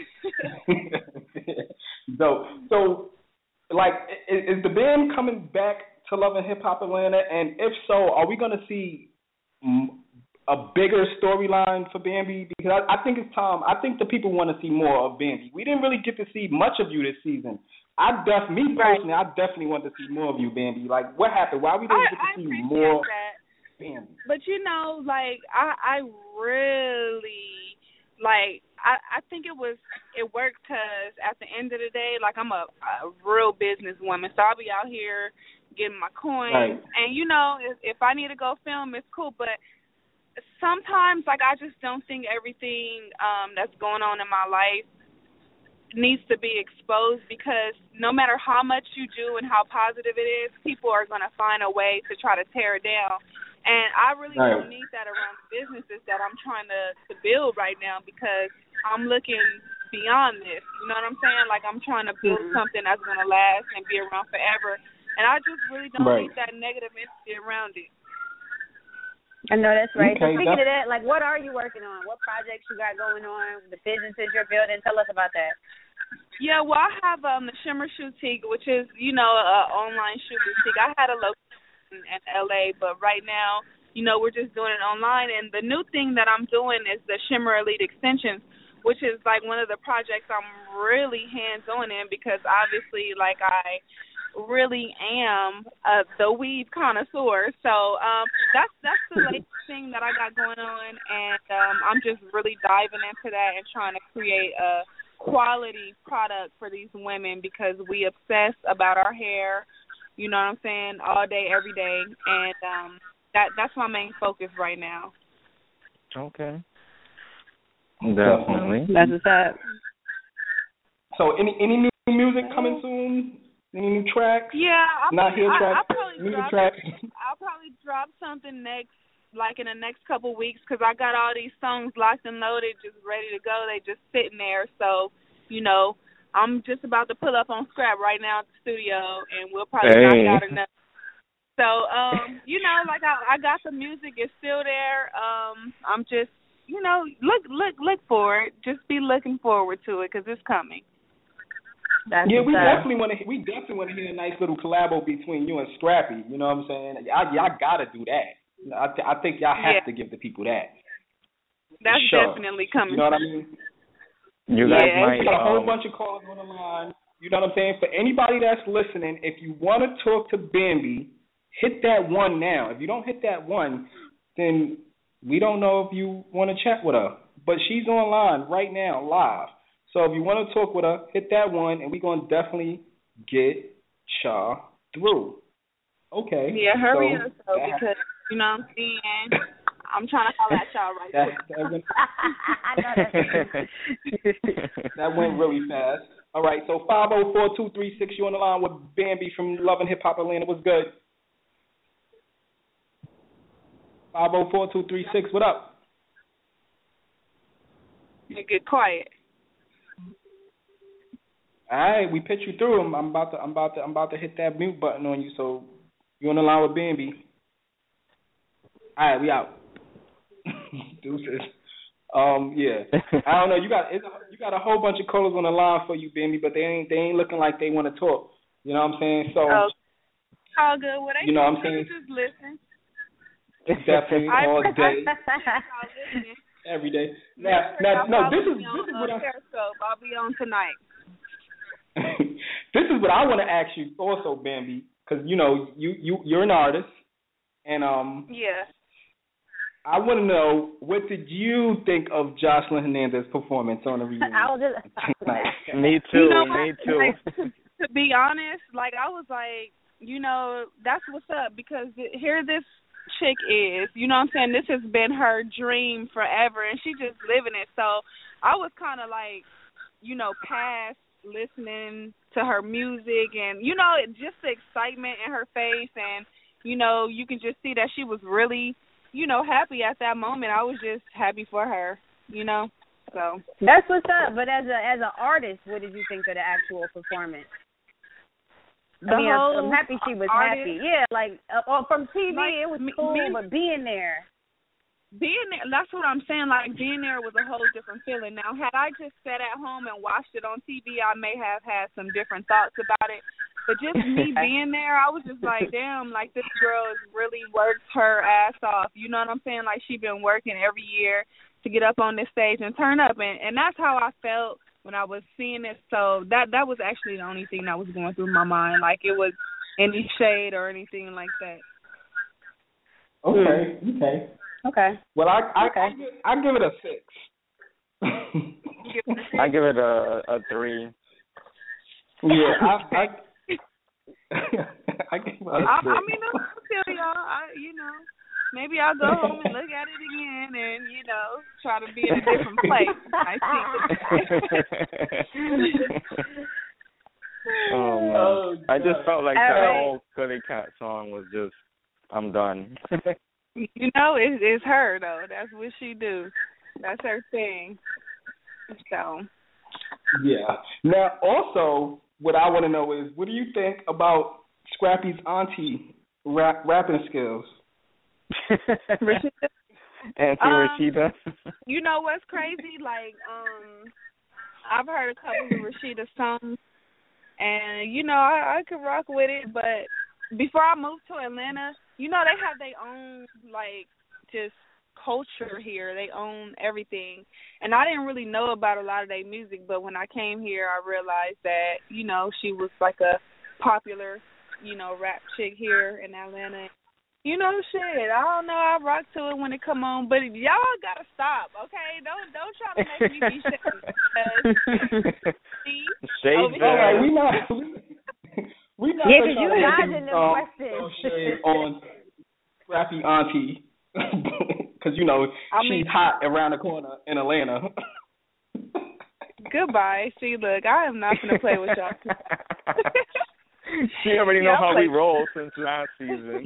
So, like, is the band coming back to Love and Hip Hop Atlanta? And if so, are we going to see a bigger storyline for Bambi? Because I think it's time. I think the people want to see more of Bambi. We didn't really get to see much of you this season. I definitely want to see more of you, Bambi. Like, what happened? Why we didn't get to see more? That. But you know, like I really like I think it worked because at the end of the day, like I'm a real businesswoman, so I'll be out here getting my coins, right. And you know, if I need to go film, it's cool, but sometimes like I just don't think everything that's going on in my life needs to be exposed, because no matter how much you do and how positive it is, people are going to find a way to try to tear it down. And I really don't need that around the businesses that I'm trying to build right now, because I'm looking beyond this. You know what I'm saying? Like I'm trying to build something that's going to last and be around forever. And I just really don't need that negative energy around it. I know that's right. Okay, so speaking of that, like, what are you working on? What projects you got going on? The businesses you're building? Tell us about that. Yeah, well, I have the Shimmer Boutique, which is, you know, an online shoe boutique. I had a location in LA, but right now, you know, we're just doing it online. And the new thing that I'm doing is the Shimmer Elite Extensions, which is like one of the projects I'm really hands-on in, because obviously, like, I really am the weave connoisseur. So that's the latest thing that I got going on, and I'm just really diving into that and trying to create a quality product for these women, because we obsess about our hair, you know what I'm saying, all day, every day, and that's my main focus right now. Okay. Definitely. That's what's up. So any new music coming soon? Any new tracks? Yeah, I'll probably drop something next, like in the next couple weeks, because I got all these songs locked and loaded, just ready to go. They just sitting there. So, you know, I'm just about to pull up on Scrap right now at the studio, and we'll probably knock it out enough. So, you know, like I got the music, it's still there. I'm just, you know, look for it. Just be looking forward to it, because it's coming. We definitely want to hear a nice little collabo between you and Scrappy. You know what I'm saying? Y'all gotta do that. I think y'all have to give the people that. That's definitely coming. You know what I mean? You guys might. We got a whole bunch of calls on the line. You know what I'm saying? For anybody that's listening, if you want to talk to Bambi, hit that one now. If you don't hit that one, then we don't know if you want to chat with her. But she's online right now, live. So if you want to talk with her, hit that one, and we're going to definitely get y'all through. Okay. Yeah, hurry up, because, you know what I'm saying, I'm trying to holler at y'all right quick. That went really fast. All right, so 504-236, you on the line with Bambi from Love and Hip Hop Atlanta. What's good? 504-236, what up? You get quiet. All right, we pitch you through. I'm about to hit that mute button on you. So you on the line with Bambi. All right, we out. Deuces. Yeah. I don't know. You got a whole bunch of callers on the line for you, Bambi, but they ain't looking like they want to talk. You know what I'm saying? So. All good. Well, they, you know what I'm saying? Just listen. Definitely all day. Every day. Now, this is what I'll be on tonight. This is what I want to ask you also, Bambi, because you know you're an artist, and yeah. I want to know, what did you think of Joseline Hernandez's performance on the reunion? Me too. Like, to be honest, like I was like, you know, that's what's up, because here this chick is, you know what I'm saying, this has been her dream forever, and she just living it. So I was kind of like, you know, past listening to her music, and you know, just the excitement in her face, and you know, you can just see that she was really, you know, happy at that moment. I was just happy for her, you know. So that's what's up. But as an artist, what did you think of the actual performance? I'm happy she was happy. Yeah, like from TV, like, it was cool, but being there, that's what I'm saying. Like, being there was a whole different feeling. Now, had I just sat at home and watched it on TV, I may have had some different thoughts about it. But just me being there, I was just like, damn, like, this girl has really worked her ass off. You know what I'm saying? Like, she been working every year to get up on this stage and turn up. And that's how I felt when I was seeing it. So that was actually the only thing that was going through my mind. Like, it was any shade or anything like that. Okay. Well, I give it a 6. I give it a 3. Yeah, I give it a 6. I mean, I feel y'all. Maybe I'll go home and look at it again and, try to be in a different place. I Oh, man. I just felt like that whole Kitty Cat song was just, I'm done. It's her, though. That's what she do. That's her thing. So. Yeah. Now, also, what I want to know is, what do you think about Scrappy's auntie rapping skills? Rashida? Auntie Rashida? You know what's crazy? Like, I've heard a couple of Rashida songs, and, I could rock with it, but before I moved to Atlanta, they have their own, like, just culture here. They own everything. And I didn't really know about a lot of their music, but when I came here, I realized that, she was like a popular, rap chick here in Atlanta. Shit, I don't know, I rock to it when it come on, but y'all gotta stop, okay? Don't try to make me be shady. All right, we not yeah, because you dodging the questions. Shade on Scrappy auntie, because she's hot around the corner in Atlanta. Goodbye. See, look, I am not gonna play with y'all. She already know how we roll since last season.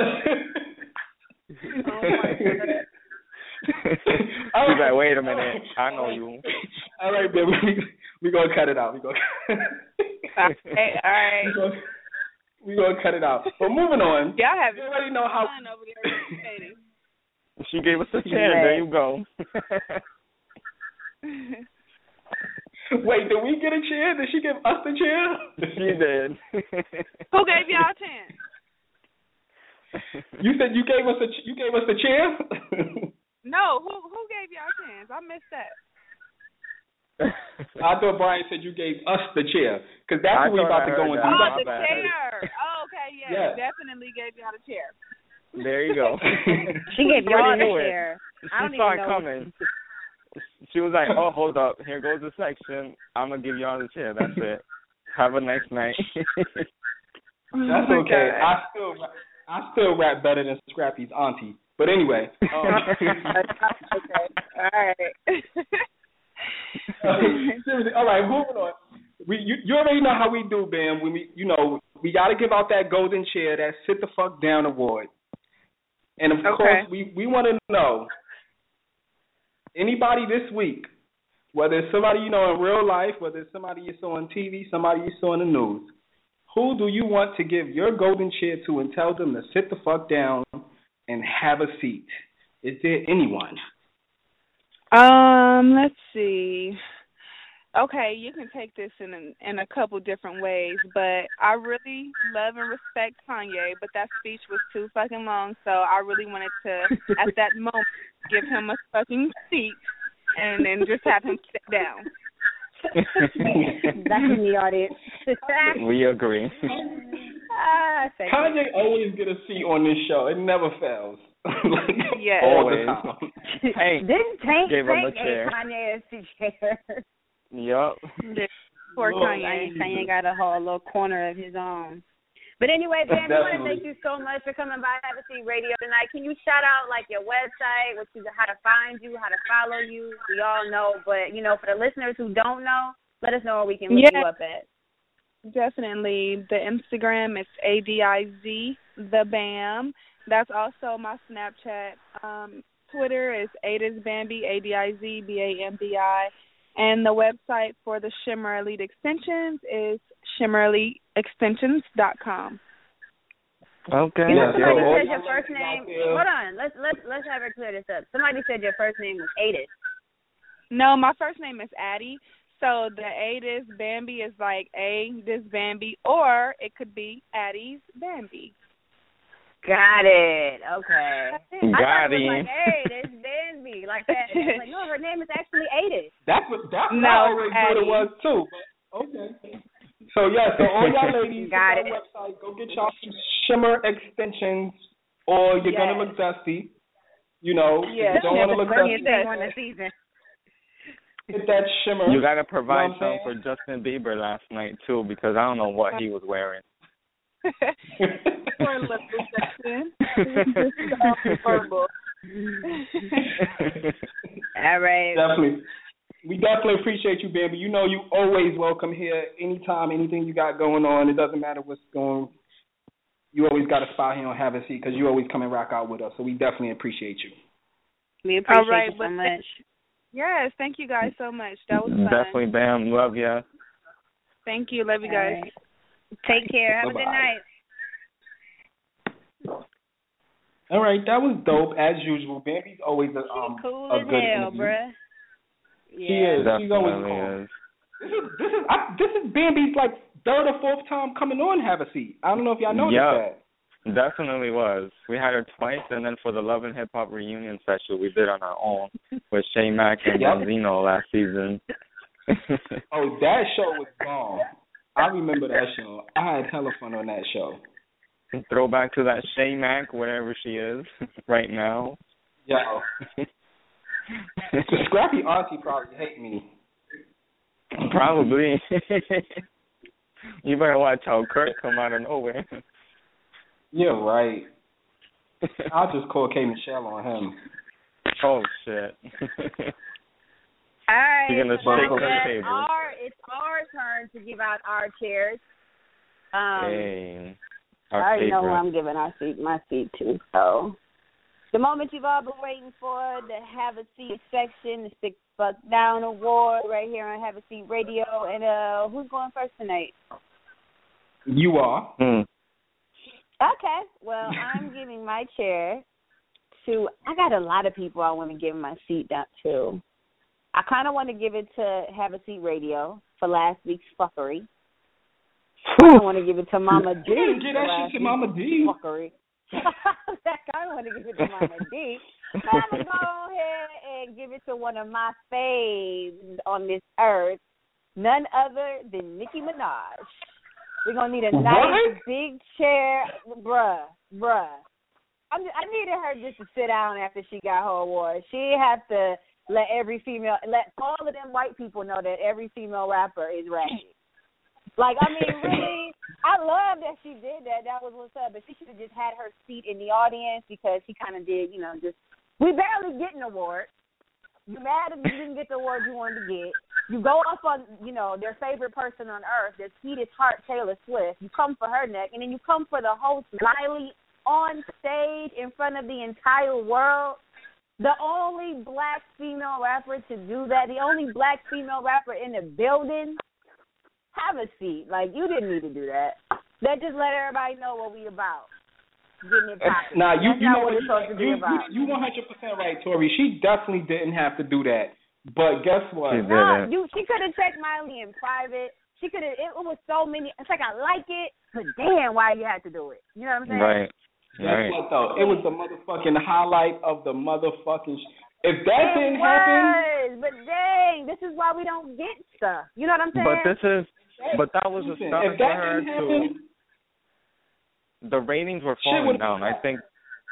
Oh my goodness. She's like, wait a minute, I know you. All right, baby, we gonna cut it out. All right. We gonna cut it out. But moving on. Yeah, I have you already know how. Over there. She gave us a chair. There you go. Wait, did we get a chair? Did she give us the chair? She did. Who gave y'all a chance? You said you gave us the chair? No, who gave y'all a chance? I missed that. I thought Brian said you gave us the chair, because that's what we about to go into. Oh, the chair. Oh, okay, yeah. Definitely gave y'all the chair. There you go. She gave y'all the chair. I don't even know. She saw it coming. She was like, oh, hold up. Here goes the section. I'm going to give y'all the chair. That's it. Have a nice night. That's okay. I still rap better than Scrappy's auntie. But anyway. Okay. All right. All right, moving on. You already know how we do, Bam. When we got to give out that golden chair, that Sit the Fuck Down award. And, of course, we want to know, anybody this week, whether it's somebody you know in real life, whether it's somebody you saw on TV, somebody you saw in the news, who do you want to give your golden chair to and tell them to sit the fuck down and have a seat? Is there anyone? Let's see. Okay, you can take this in a couple different ways, but I really love and respect Kanye, but that speech was too fucking long, so I really wanted to, at that moment, give him a fucking seat and then just have him sit down. That's in the audience. We agree. Kanye always get a seat on this show. It never fails. Yeah. Always. Hey, didn't Tank gave him a chair. Kanye a chair? Yup. Poor Kanye. Kanye got a whole little corner of his own. But anyway, Ben, we want to thank you so much for coming by Have a Seat Radio tonight. Can you shout out like your website, how to find you, how to follow you? We all know, but for the listeners who don't know, let us know where we can look you up at. Definitely. The Instagram is ADIZ the BAM. That's also my Snapchat. Twitter is ADIZBAMBI, ADIZBAMBI. And the website for the Shimmer Elite Extensions is shimmereliteextensions.com. Okay. Somebody said your first name. Hold on. Let's have her clear this up. Somebody said your first name was Adis. No, my first name is Addie. So the Adis Bambi is like A-Dis Bambi, or it could be Addie's Bambi. Got it. Okay. Got it. Like, hey, there's Bambi, like that. I was like, no, her name is actually Adis. I already thought it was too. But okay. So all y'all ladies, got it. Website, go get y'all some Shimmer extensions or you're gonna look dusty. You know, you don't want to look dusty. Get that shimmer. You gotta provide some for Justin Bieber last night too, because I don't know what he was wearing. All right. Definitely. We definitely appreciate you, Bambi. You know you always welcome here anytime, anything you got going on. It doesn't matter what's going on. You always got a spot here on Have a Seat because you always come and rock out with us. So we definitely appreciate you. We appreciate you so much. Yes, thank you guys so much. That was fun. Definitely, Bam. Love ya. Thank you. Love you guys. Right. Take care. Have a good night. All right, that was dope as usual. Bambi's always a cool a as good hell, interview. bruh. Yeah. She is. She's always cool. This is Bambi's like third or fourth time coming on Have a Seat. I don't know if y'all noticed that. Definitely was. We had her twice, and then for the Love and Hip Hop reunion session, we did on our own with Shay Mack and Benzino last season. Oh, that show was bomb. I remember that show. I had hella fun on that show. Throwback to that Shay Mack, wherever she is right now. Yo. The scrappy auntie probably hate me. Probably. You better watch how Kurt come out of nowhere. Yeah, right. I'll just call K. Michelle on him. Oh, shit. All right. You're going to shake her table. It's our turn to give out our chairs. Hey, I already know who I'm giving my seat to. So the moment you've all been waiting for, the Have a Seat section, the $6 Down Award right here on Have a Seat Radio. And who's going first tonight? You are. Okay. Well, I'm giving my chair to, I got a lot of people I want to give my seat down to. I kind of want to give it to Have a Seat Radio for last week's fuckery. I want to give it to Mama D. Get that shit to Mama D. Fuckery. I want to give it to Mama D. I'm going to go ahead and give it to one of my faves on this earth, none other than Nicki Minaj. We're going to need a nice big chair. Bruh. I needed her just to sit down after she got her award. She had to let all of them white people know that every female rapper is ratchet. Like, I mean, really, I love that she did that. That was what's up. But she should have just had her seat in the audience because she kind of did, we barely get an award. You're mad if you didn't get the award you wanted to get. You go up on, their favorite person on earth, their sweetest heart, Taylor Swift. You come for her neck, and then you come for the host, Miley, on stage in front of the entire world. The only black female rapper to do that, the only black female rapper in the building. Have a seat. Like, you didn't need to do that. That just let everybody know what we about. Getting it poppin'. Nah, you know what we're supposed to be about. You 100% right, Tori. She definitely didn't have to do that. But guess what? She could have checked Miley in private. She could have. It was so many. It's like, I like it, but damn, why you had to do it? You know what I'm saying? Right. Guess what though? It was the motherfucking highlight of the motherfucking. If that didn't happen, but dang, this is why we don't get stuff. You know what I'm saying? But that was a start for her too. The ratings were falling down. I think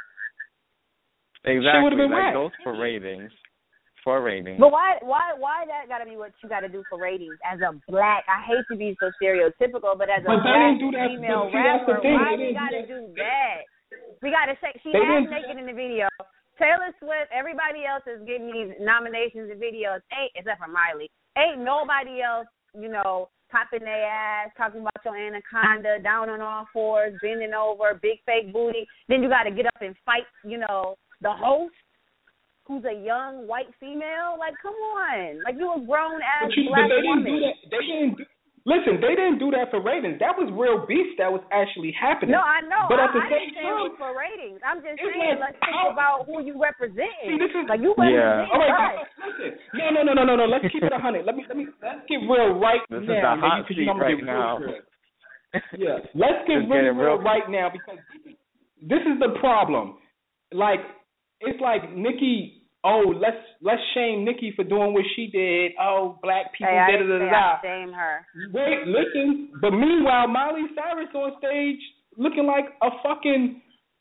exactly. That goes for ratings. But why that got to be what you got to do for ratings as a black? I hate to be so stereotypical, but as a black female rapper, why we got to do that? We got to say she ass naked in the video. Taylor Swift, everybody else is getting these nominations and videos. Except for Miley. Ain't nobody else, popping their ass, talking about your anaconda, down on all fours, bending over, big fake booty. Then you got to get up and fight, the host, who's a young white female. Like, come on. Like, you a grown-ass black woman. They didn't do that for ratings. That was real beef that was actually happening. No, I know. But at the same time, for ratings. I'm just saying, let's think about who you representing. You represent all right, listen. No. Let's keep it 100. Let's get real right now. This is the hot seat right now. Yeah, let's get really real right now because this is the problem. Like, it's like Nicki. Oh, let's shame Nicki for doing what she did. Oh, black people, da. Shame her. Wait, listen. But meanwhile, Miley Cyrus on stage looking like a fucking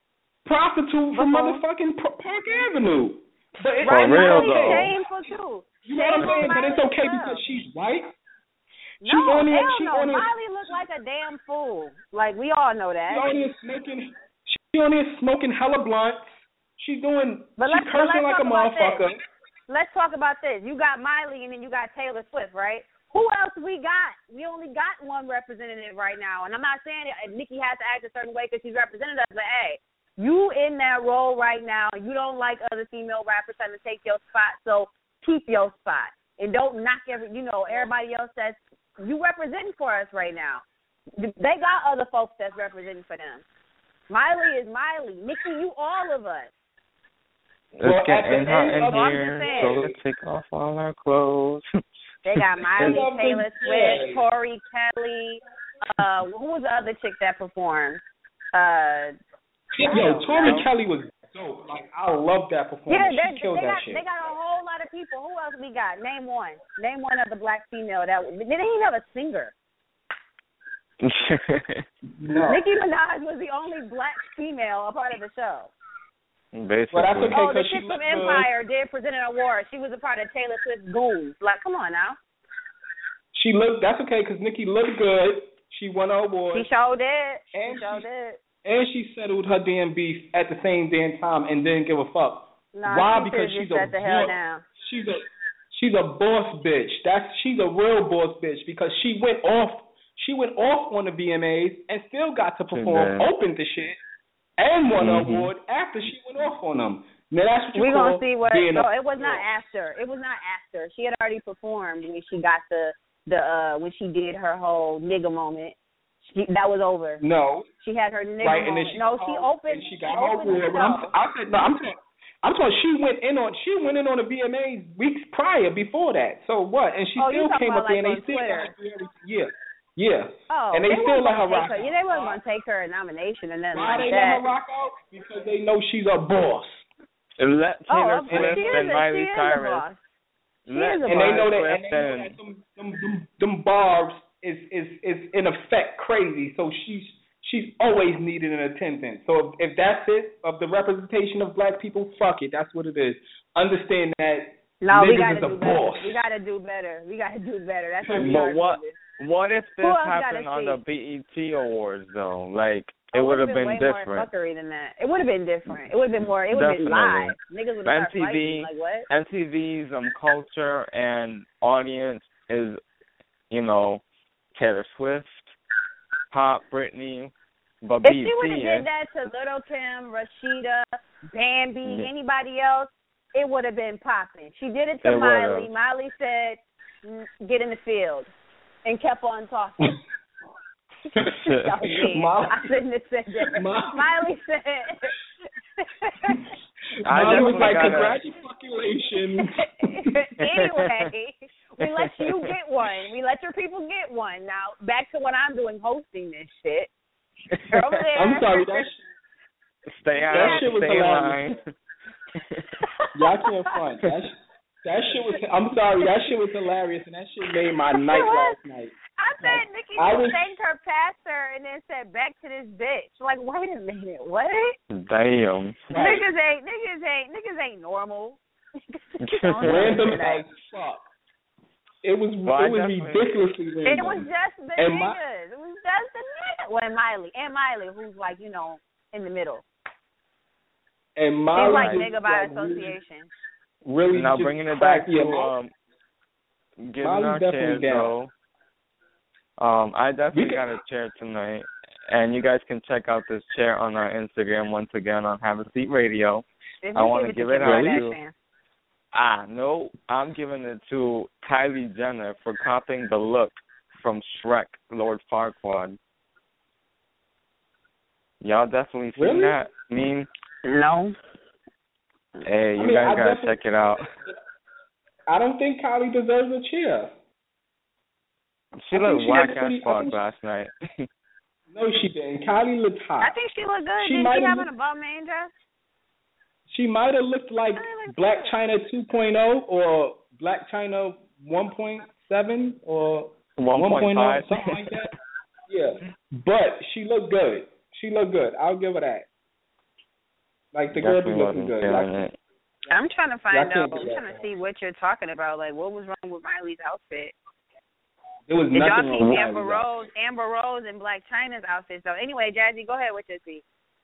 prostitute from motherfucking Park Avenue. But it's real Miley's though. shameful too. You know what I'm saying? But it's okay because she's white. No, Miley looked like a damn fool. Like, we all know that. She only is smoking hella blunts. She's cursing like a motherfucker. Let's talk about this. You got Miley and then you got Taylor Swift, right? Who else we got? We only got one representative right now. And I'm not saying that Nicki has to act a certain way because she's represented us, but hey, you in that role right now. You don't like other female rappers trying to take your spot, so keep your spot. And don't knock everybody else that's you representing for us right now. They got other folks that's representing for them. Miley is Miley. Nicki, you all of us. Let's get in here, so let's take off all our clothes. They got Miley, Taylor Swift, Tori Kelly. Who was the other chick that performed? Tori Kelly was dope. Like, I love that performance. Yeah, she killed that shit. They got a whole lot of people. Who else we got? Name one. Name one other black female that they didn't even have a singer. No. Nicki Minaj was the only black female a part of the show. Basically. Well, that's okay, the chick from Empire did present an award. She was a part of Taylor Swift's Goons. Like, come on now. That's okay because Nicki looked good. She won an award. She showed it. And she settled her damn beef at the same damn time and didn't give a fuck. Why? Because she's a the hell down. She's a boss bitch. She's a real boss bitch because she went off on the VMAs and still got to perform, open the shit, and won an award after she went off on them. Now that's what we're gonna see what. No, it was not after. It was not after. She had already performed when she got when she did her whole nigga moment. That was over. No. She had her nigga right, moment. And then she opened. And she got her award. I'm talking. She went in on the VMAs weeks prior before that. So what? And she still came up there, and they still got her. Yeah. Oh, and they still let her rock. Yeah, they weren't going to take her a nomination and nothing like that. Why they let her rock out? Because they know she's a boss. And let Taylor Swift and Miley Cyrus. And they know that them barbs is in effect crazy. So she's always needed an attendant. So if that's it, of the representation of black people, fuck it. That's what it is. Understand that niggas is a boss. We got to do better. That's what we are. What if this happened on the BET Awards, though? Like, it would have been different. More fuckery than that. It would have been different. It would have been more. It would have been live. Niggas would have started fighting. Like what? MTV's culture and audience is, Taylor Swift, Pop, Britney, but if she would have did that to Little Kim, Rashida, Bambi, anybody else, it would have been popping. She did it to Miley. Miley said, "Get in the field," and kept on talking. I shouldn't have said that. Miley said. Miley was like, congratulations. Anyway, we let you get one. We let your people get one. Now, back to what I'm doing, hosting this shit. Over there. I'm sorry, stay shit was hilarious. Y'all can't front. That shit was. I'm sorry, that shit was hilarious, and that shit made my night last night. I said Nicki thanked her pastor and then said, "Back to this bitch." Like, wait a minute, what? Damn. Niggas ain't normal. Random as fuck. It was ridiculously random. It was just the niggas. It was just the niggas. Well, and Miley, who's like, in the middle. And Miley, she's like nigga by association. Really, now bringing it back to getting our chairs though. I definitely got a chair tonight, and you guys can check out this chair on our Instagram once again on Have a Seat Radio. I want to give it out to. No, I'm giving it to Kylie Jenner for copying the look from Shrek, Lord Farquaad. Y'all definitely seen that meme? No. Hey, you guys gotta check it out. I don't think Kylie deserves a chair. She looked whack as fuck last night. No, she didn't. Kylie looked hot. I think she looked good. Did she have an above main dress? She might have looked like Black China 2.0 or Black China 1.7 or 1.0, something like that. Yeah, but she looked good. I'll give her that. Like the girl be looking good. I'm trying to find out. I'm trying to see what you're talking about. Like, what was wrong with Miley's outfit? There was nothing wrong with Amber Rose and Black China's outfits, though. Anyway, Jazzy, go ahead with your seat.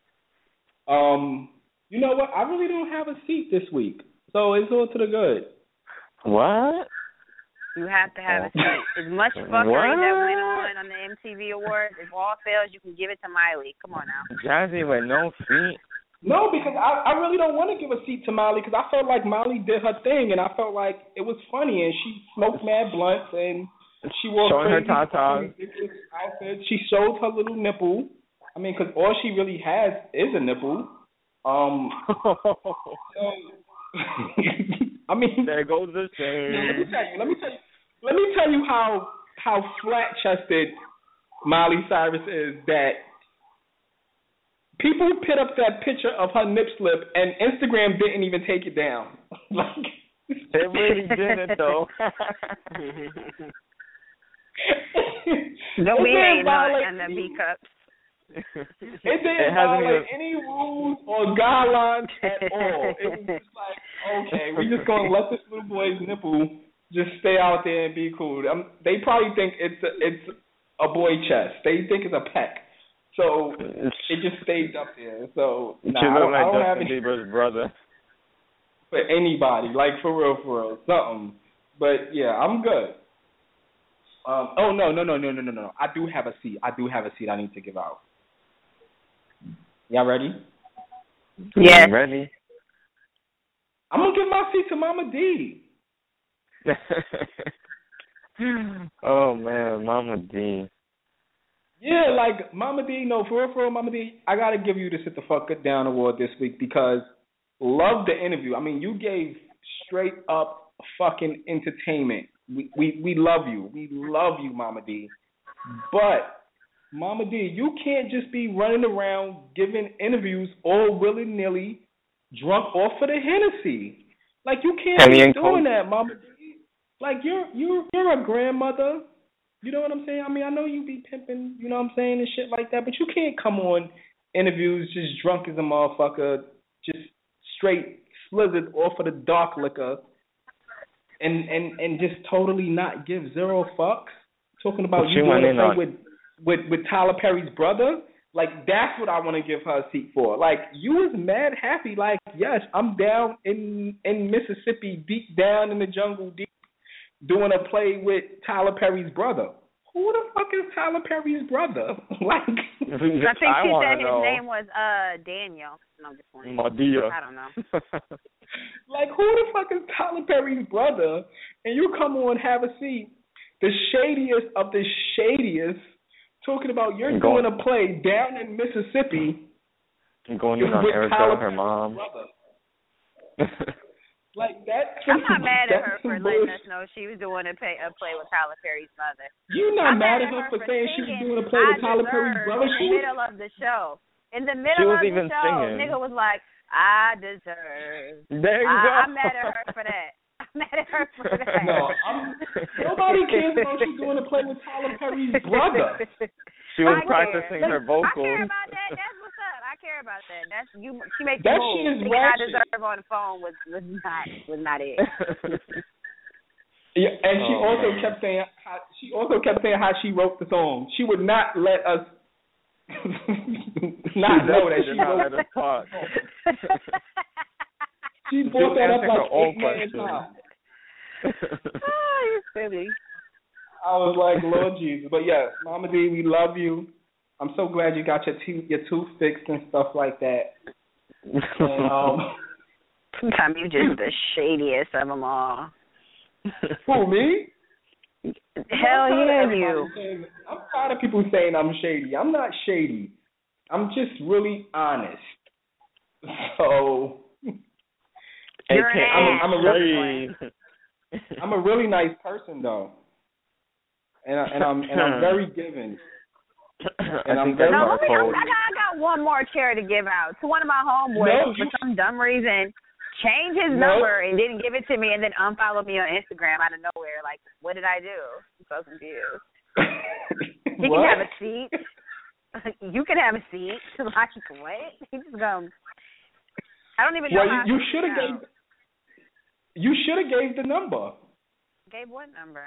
You know what? I really don't have a seat this week, so it's all to the good. What? You have to have a seat. As much fuckery that went on the MTV Awards, if all fails, you can give it to Miley. Come on now. Jazzy with no seat? No, because I really don't want to give a seat to Miley because I felt like Miley did her thing, and I felt like it was funny, and she smoked mad blunts, and she wore showing crazy her tatas outfits. She showed her little nipple. I mean, because all she really has is a nipple. I mean, there goes the shame. Let me tell you how flat chested Miley Cyrus is. That people put up that picture of her nip slip, and Instagram didn't even take it down. Like they really didn't, though. Don't be hating on the B cups. It didn't violate any rules or guidelines at all. It was just like, okay, we're just gonna let this little boy's nipple just stay out there and be cool. They probably think it's a boy chest. They think it's a peck. So it just stayed up there. So I don't have any Bieber's brother. For anybody, like for real, something. But yeah, I'm good. No. I do have a seat. I need to give out. Y'all ready? Yeah. Ready. I'm gonna give my seat to Mama D. Oh man, Mama D. Yeah, like Mama D. No, for real, Mama D. I gotta give you the Sit the Fuck Down award this week because love the interview. I mean, you gave straight up fucking entertainment. We love you. We love you, Mama D. But Mama D, you can't just be running around giving interviews all willy-nilly, drunk off of the Hennessy. Like you can't be doing that, Mama D. Like you're a grandmother. You know what I'm saying? I mean, I know you be pimping, you know what I'm saying, and shit like that, but you can't come on interviews just drunk as a motherfucker, just straight slithered off of the dark liquor and just totally not give zero fucks. Talking about you doing a play with Tyler Perry's brother. Like, that's what I want to give her a seat for. Like, you was mad happy. Like, yes, I'm down in Mississippi, deep down in the jungle, deep, doing a play with Tyler Perry's brother. Who the fuck is Tyler Perry's brother? Like, I think she said his name was Daniel. No, I'm just wondering. I don't know. Like, who the fuck is Tyler Perry's brother? And you come on, have a seat. The shadiest of the shadiest, talking about you're doing a play down in Mississippi. And going in on Erica, her mom. Like that. I'm not mad at her for letting us know she was doing a play with Tyler Perry's mother. You're not mad at her for saying she was doing a play with Tyler Perry's brother. In the middle of the show. In the middle of the show, singing. Nigga was like, I deserve. There you go. I'm mad at her for that. No, nobody cares about you doing a play with Tyler Perry's brother. She was practicing her vocals. I care about that. That's what's up. I care about that. That's you. She makes that shit is ratchet. I deserve on the phone was not it. Yeah, and she also kept saying how she wrote the song. She would not let us not know that she wrote the song. She brought that up like 8 million times. Oh, you're silly. I was like, Lord Jesus. But yes, Mama D, we love you. I'm so glad you got your tooth fixed and stuff like that. And, sometimes you just the shadiest of them all. Who, me? Hell yeah, you. I'm tired of people saying I'm shady. I'm not shady. I'm just really honest. So I'm a really nice person though, and I'm very giving. And I'm very cold. I got one more chair to give out to one of my homeboys who for some dumb reason changed his number and didn't give it to me and then unfollowed me on Instagram out of nowhere. Like, what did I do? I'm so confused. He can have a seat. You can have a seat. Like, what? He just goes. I don't even know. Well, you should have gave. You should have gave the number. Gave what number?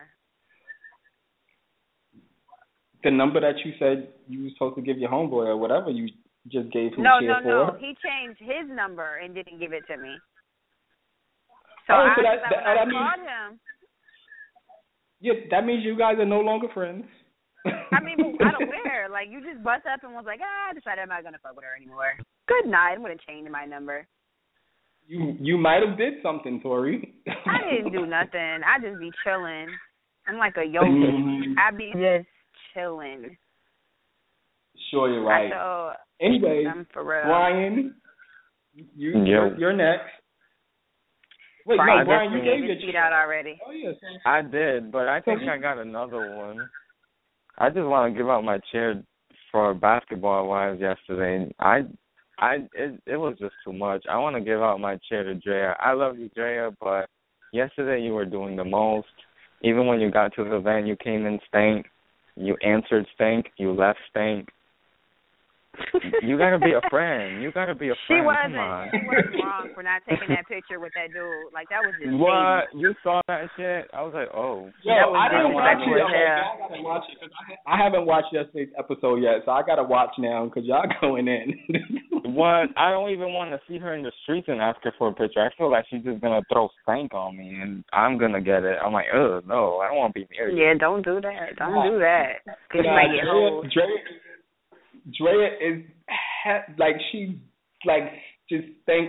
The number that you said you were supposed to give your homeboy or whatever you just gave him. No. He changed his number and didn't give it to me. So I called him. Yeah, that means you guys are no longer friends. I mean, I don't care. Like, you just bust up and was like, I decided I'm not going to fuck with her anymore. Good night. I'm going to change my number. You might have did something, Tori. I didn't do nothing. I just be chilling. I'm like a yogi. I be just chilling. Sure, you're right. Anyway, Brian, you're next. Wait, Brian, you gave your cheat out already. Oh, yes. I did, but I think I got another one. I just want to give out my chair for basketball wives yesterday. It was just too much. I want to give out my chair to Drea. I love you, Drea, but yesterday you were doing the most. Even when you got to the event, you came in stank. You answered stank. You left stank. You gotta be a friend. You gotta be a friend. She wasn't wrong for not taking that picture with that dude. Like, that was just what? Shady. You saw that shit? I was like, oh. Yo, I didn't watch it. I gotta watch it because I haven't watched yesterday's episode yet, so I gotta watch now because y'all going in. What? I don't even want to see her in the streets and ask her for a picture. I feel like she's just gonna throw stank on me, and I'm gonna get it. I'm like, no, I don't want to be near you. Yeah, don't do that. Don't do that. Cause you might get hold. Drea is she just dank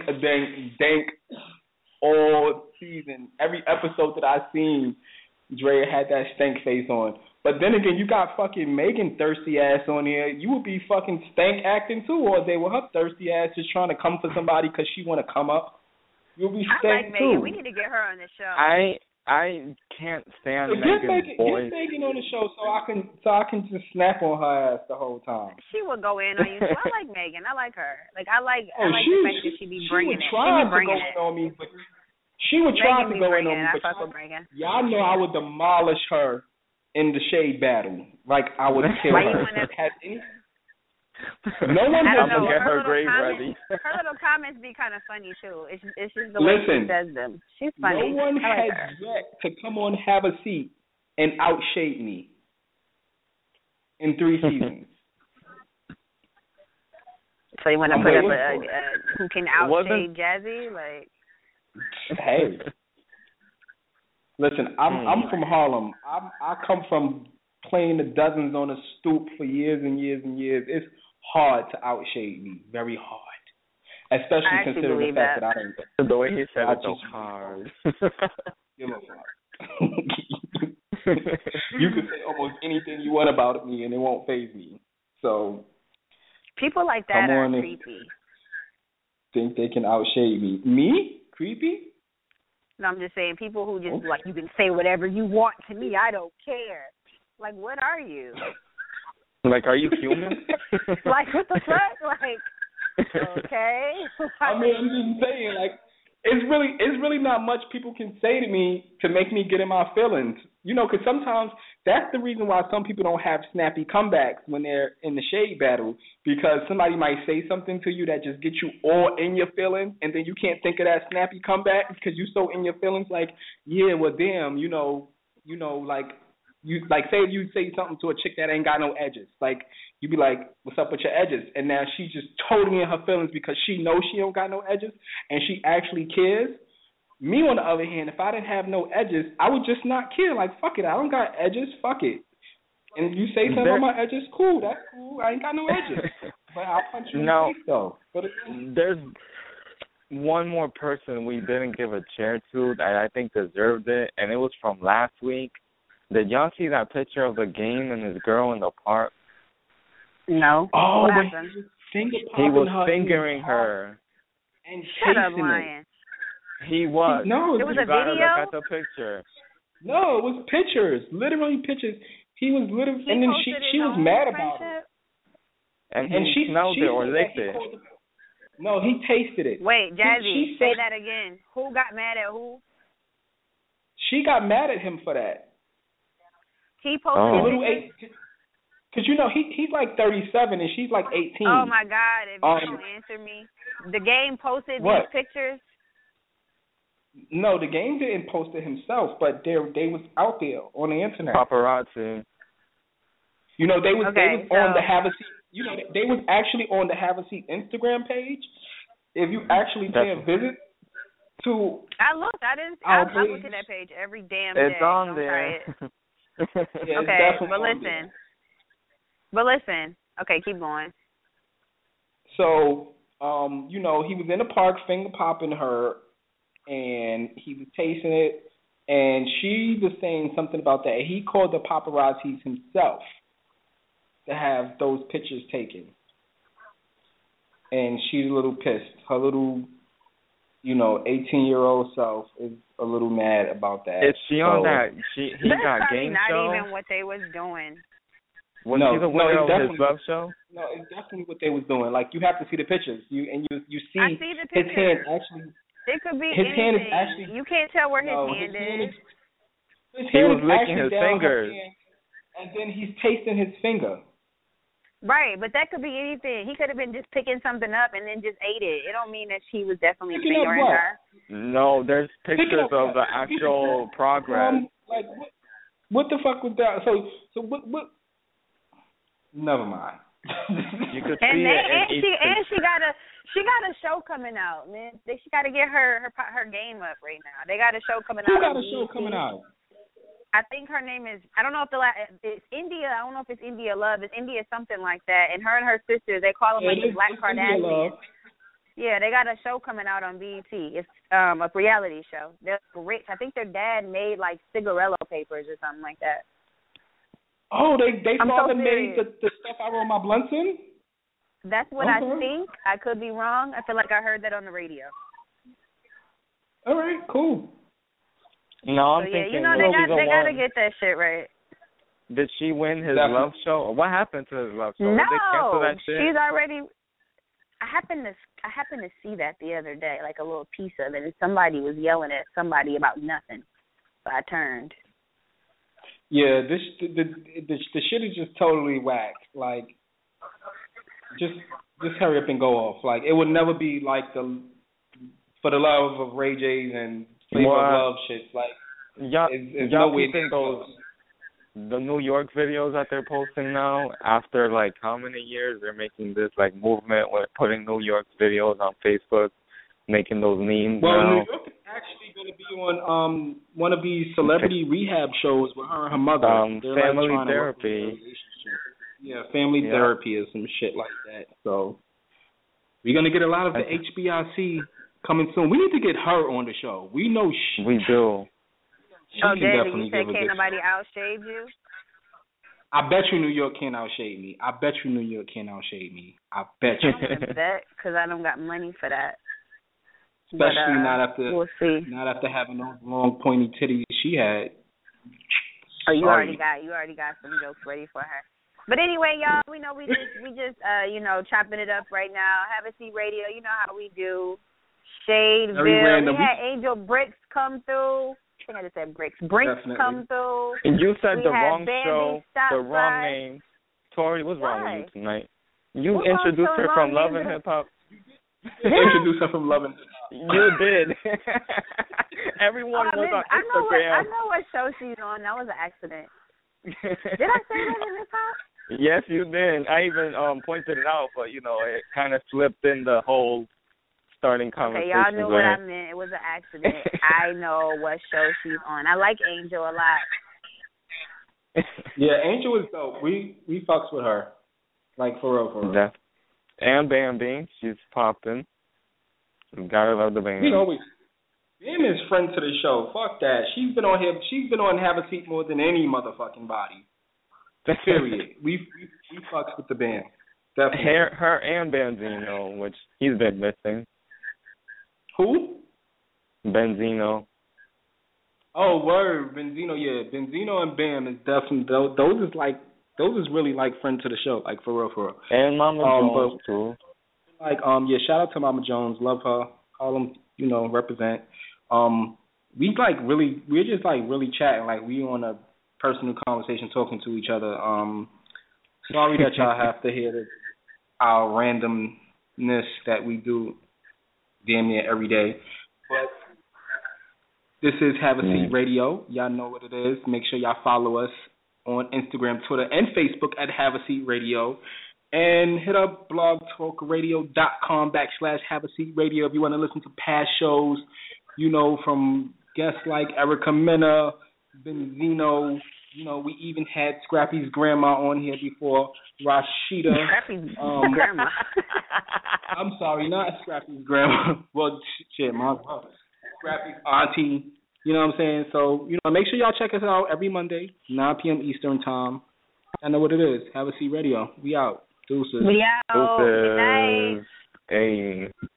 all season. Every episode that I've seen, Drea had that stank face on. But then again, you got fucking Megan thirsty ass on here. You would be fucking stank acting too all day with her thirsty ass just trying to come for somebody because she want to come up. You'll be stank too. Megan. We need to get her on the show. I can't stand Megan's voice. Get Megan on the show so I can just snap on her ass the whole time. She will go in on you. So I like Megan. I like her. I like the fact that she be bringing it. She would try to go in on me, but she would try to go in on me. But y'all know I would demolish her in the shade battle. Like, I would kill her. No one has to get her grave ready. Her little comments be kind of funny too. It's just the way she says them. She's funny. No one has yet to come on, have a seat, and outshade me in 3 seasons. So you want to put up a who can outshade Jazzy? Like, hey, listen, I'm from Harlem. I come from playing the dozens on a stoop for years and years and years. It's hard to outshade me, very hard, especially considering the fact that I don't. The way he said it's so hard. You can say almost anything you want about me, and it won't faze me. So people like that are creepy. Think they can outshade me? Me? Creepy? No, I'm just saying people who just like you can say whatever you want to me. I don't care. Like, what are you? Like, are you human? Like, what the fuck? Like, okay. I mean, I'm just saying, like, it's really not much people can say to me to make me get in my feelings. You know, because sometimes that's the reason why some people don't have snappy comebacks when they're in the shade battle, because somebody might say something to you that just gets you all in your feelings, and then you can't think of that snappy comeback because you're so in your feelings. Like, yeah, well, damn, you know, like. You say if you say something to a chick that ain't got no edges, like you be like, "What's up with your edges?" And now she's just totally in her feelings because she knows she don't got no edges and she actually cares. Me, on the other hand, if I didn't have no edges, I would just not care. Like, fuck it, I don't got edges, fuck it. And you say something about my edges, cool, that's cool. I ain't got no edges, but I'll punch you in the face though. But there's one more person we didn't give a chair to that I think deserved it, and it was from last week. Did y'all see that picture of the game and his girl in the park? No. Oh, what happened? He was fingering her. And shut up, Lion. He was. No, it was a video. Look at the picture. No, it was pictures. Literally pictures. He was literally, and then she was mad about it. And she smelled it or licked it. No, he tasted it. Wait, Jazzy, say that again. Who got mad at who? She got mad at him for that. He posted little because you know he's like 37 and she's like 18. Oh my God! If you don't answer me, The Game posted What? these pictures? No, the Game didn't post it himself, but they was out there on the internet. Paparazzi. You know, they was on the Have a Seat. You know, they was actually on the Have a Seat Instagram page. If you actually pay a visit to, I look at that page every damn day. It's on there. Yeah, okay, but listen. Okay, keep going. So, you know, he was in the park finger popping her, and he was tasting it, and she was saying something about that. He called the paparazzis himself to have those pictures taken. And she's a little pissed. Her little, 18-year-old self is a little mad about that. Is she on that? He got game not show? Not even what they was doing. Was she the winner of his love show? No, it's definitely what they was doing. Like, you have to see the pictures. You see, I see the his pictures. hand actually. It could be his anything. hand is actually. You can't tell where his hand is. He was licking his fingers. And then he's tasting his finger. Right, but that could be anything. He could have been just picking something up and then just ate it. It don't mean that she was definitely fingering her. No, there's pictures of the actual progress. Like what the fuck was that? So what? Never mind. You could see and she got a show coming out, man. She got to get her game up right now. They got a show coming out. Who got a show coming out? I think her name is, I don't know if it's India. I don't know if it's India Love. It's India something like that. And her sisters, they call them the Black Kardashians. Yeah, they got a show coming out on BET. It's a reality show. They're rich. I think their dad made like cigarello papers or something like that. Oh, they father made the stuff I roll my blunts in? That's what I think. I could be wrong. I feel like I heard that on the radio. All right, cool. No, I'm thinking. They gotta get that shit right. Did she win his love show? What happened to his love show? No, did they cancel that shit? She's already. I happened to see that the other day, like a little piece of it, and somebody was yelling at somebody about nothing. So I turned. Yeah, the shit is just totally whack. Like, just hurry up and go off. Like, it would never be like the For the Love of Ray J's and Flavor of Love shit. Like, y'all keeping the New York videos that they're posting now? After like how many years they're making this like movement with putting New York videos on Facebook, making those memes now? New York is actually going to be on one of these celebrity rehab shows with her and her mother. Family Therapy. Yeah, Family Therapy or some shit like that. So we're going to get a lot of the HBIC coming soon. We need to get her on the show. We know we do. Daddy, you said can't nobody outshave you? I bet you New York can't outshave me. I bet you. I bet, because I don't got money for that. Especially not after we'll see. Not after having those long pointy titties she had. Oh, you already got some jokes ready for her. But anyway, y'all, we know we just chopping it up right now. Have a Seat Radio, you know how we do. Shadeville. We had Angel Bricks come through. I think I just said Bricks. Brinks come through. And you said the wrong show, the wrong name. Tori, what's wrong with you tonight? You introduced her from Love and Hip Hop. Introduced her from Love and Hip Hop. You did. Everyone was on Instagram. I know what show she's on. That was an accident. Did I say Love and Hip Hop? Yes, you did. I even pointed it out, but it kind of slipped in the whole starting conversation. Okay, y'all knew what I meant. It was an accident. I know what show she's on. I like Angel a lot. Yeah, Angel is dope. We fucks with her. Like, for real. Yeah. And Bambi, she's popping. You gotta love the Bambi. Bam is friend to the show. Fuck that. She's been on Have a Seat more than any motherfucking body. Period. we fucks with the Bam. Definitely. Her and Benzino, which he's been missing. Who? Benzino. Oh, word. Benzino, yeah. Benzino and Bam is definitely, those is really like friend to the show, like for real. And Mama Jones, too. Like, shout out to Mama Jones. Love her. Call them, represent. We're just really chatting. Like, we on a personal conversation talking to each other. Sorry that y'all have to hear our randomness that we do damn near every day. But this is Have a Seat Radio. Y'all know what it is. Make sure y'all follow us on Instagram, Twitter, and Facebook at Have a Seat Radio. And hit up blogtalkradio.com/Have a Seat Radio if you want to listen to past shows, you know, from guests like Erica Mena, Benzino. You know, we even had Scrappy's grandma on here before, Rashida. Scrappy's grandma. I'm sorry, not Scrappy's grandma. Well, shit, Scrappy's auntie. You know what I'm saying? So, you know, make sure y'all check us out every Monday, 9 p.m. Eastern Time. I know what it is. Have a Seat Radio. We out. Deuces. We out. Deuces. Good night. Hey.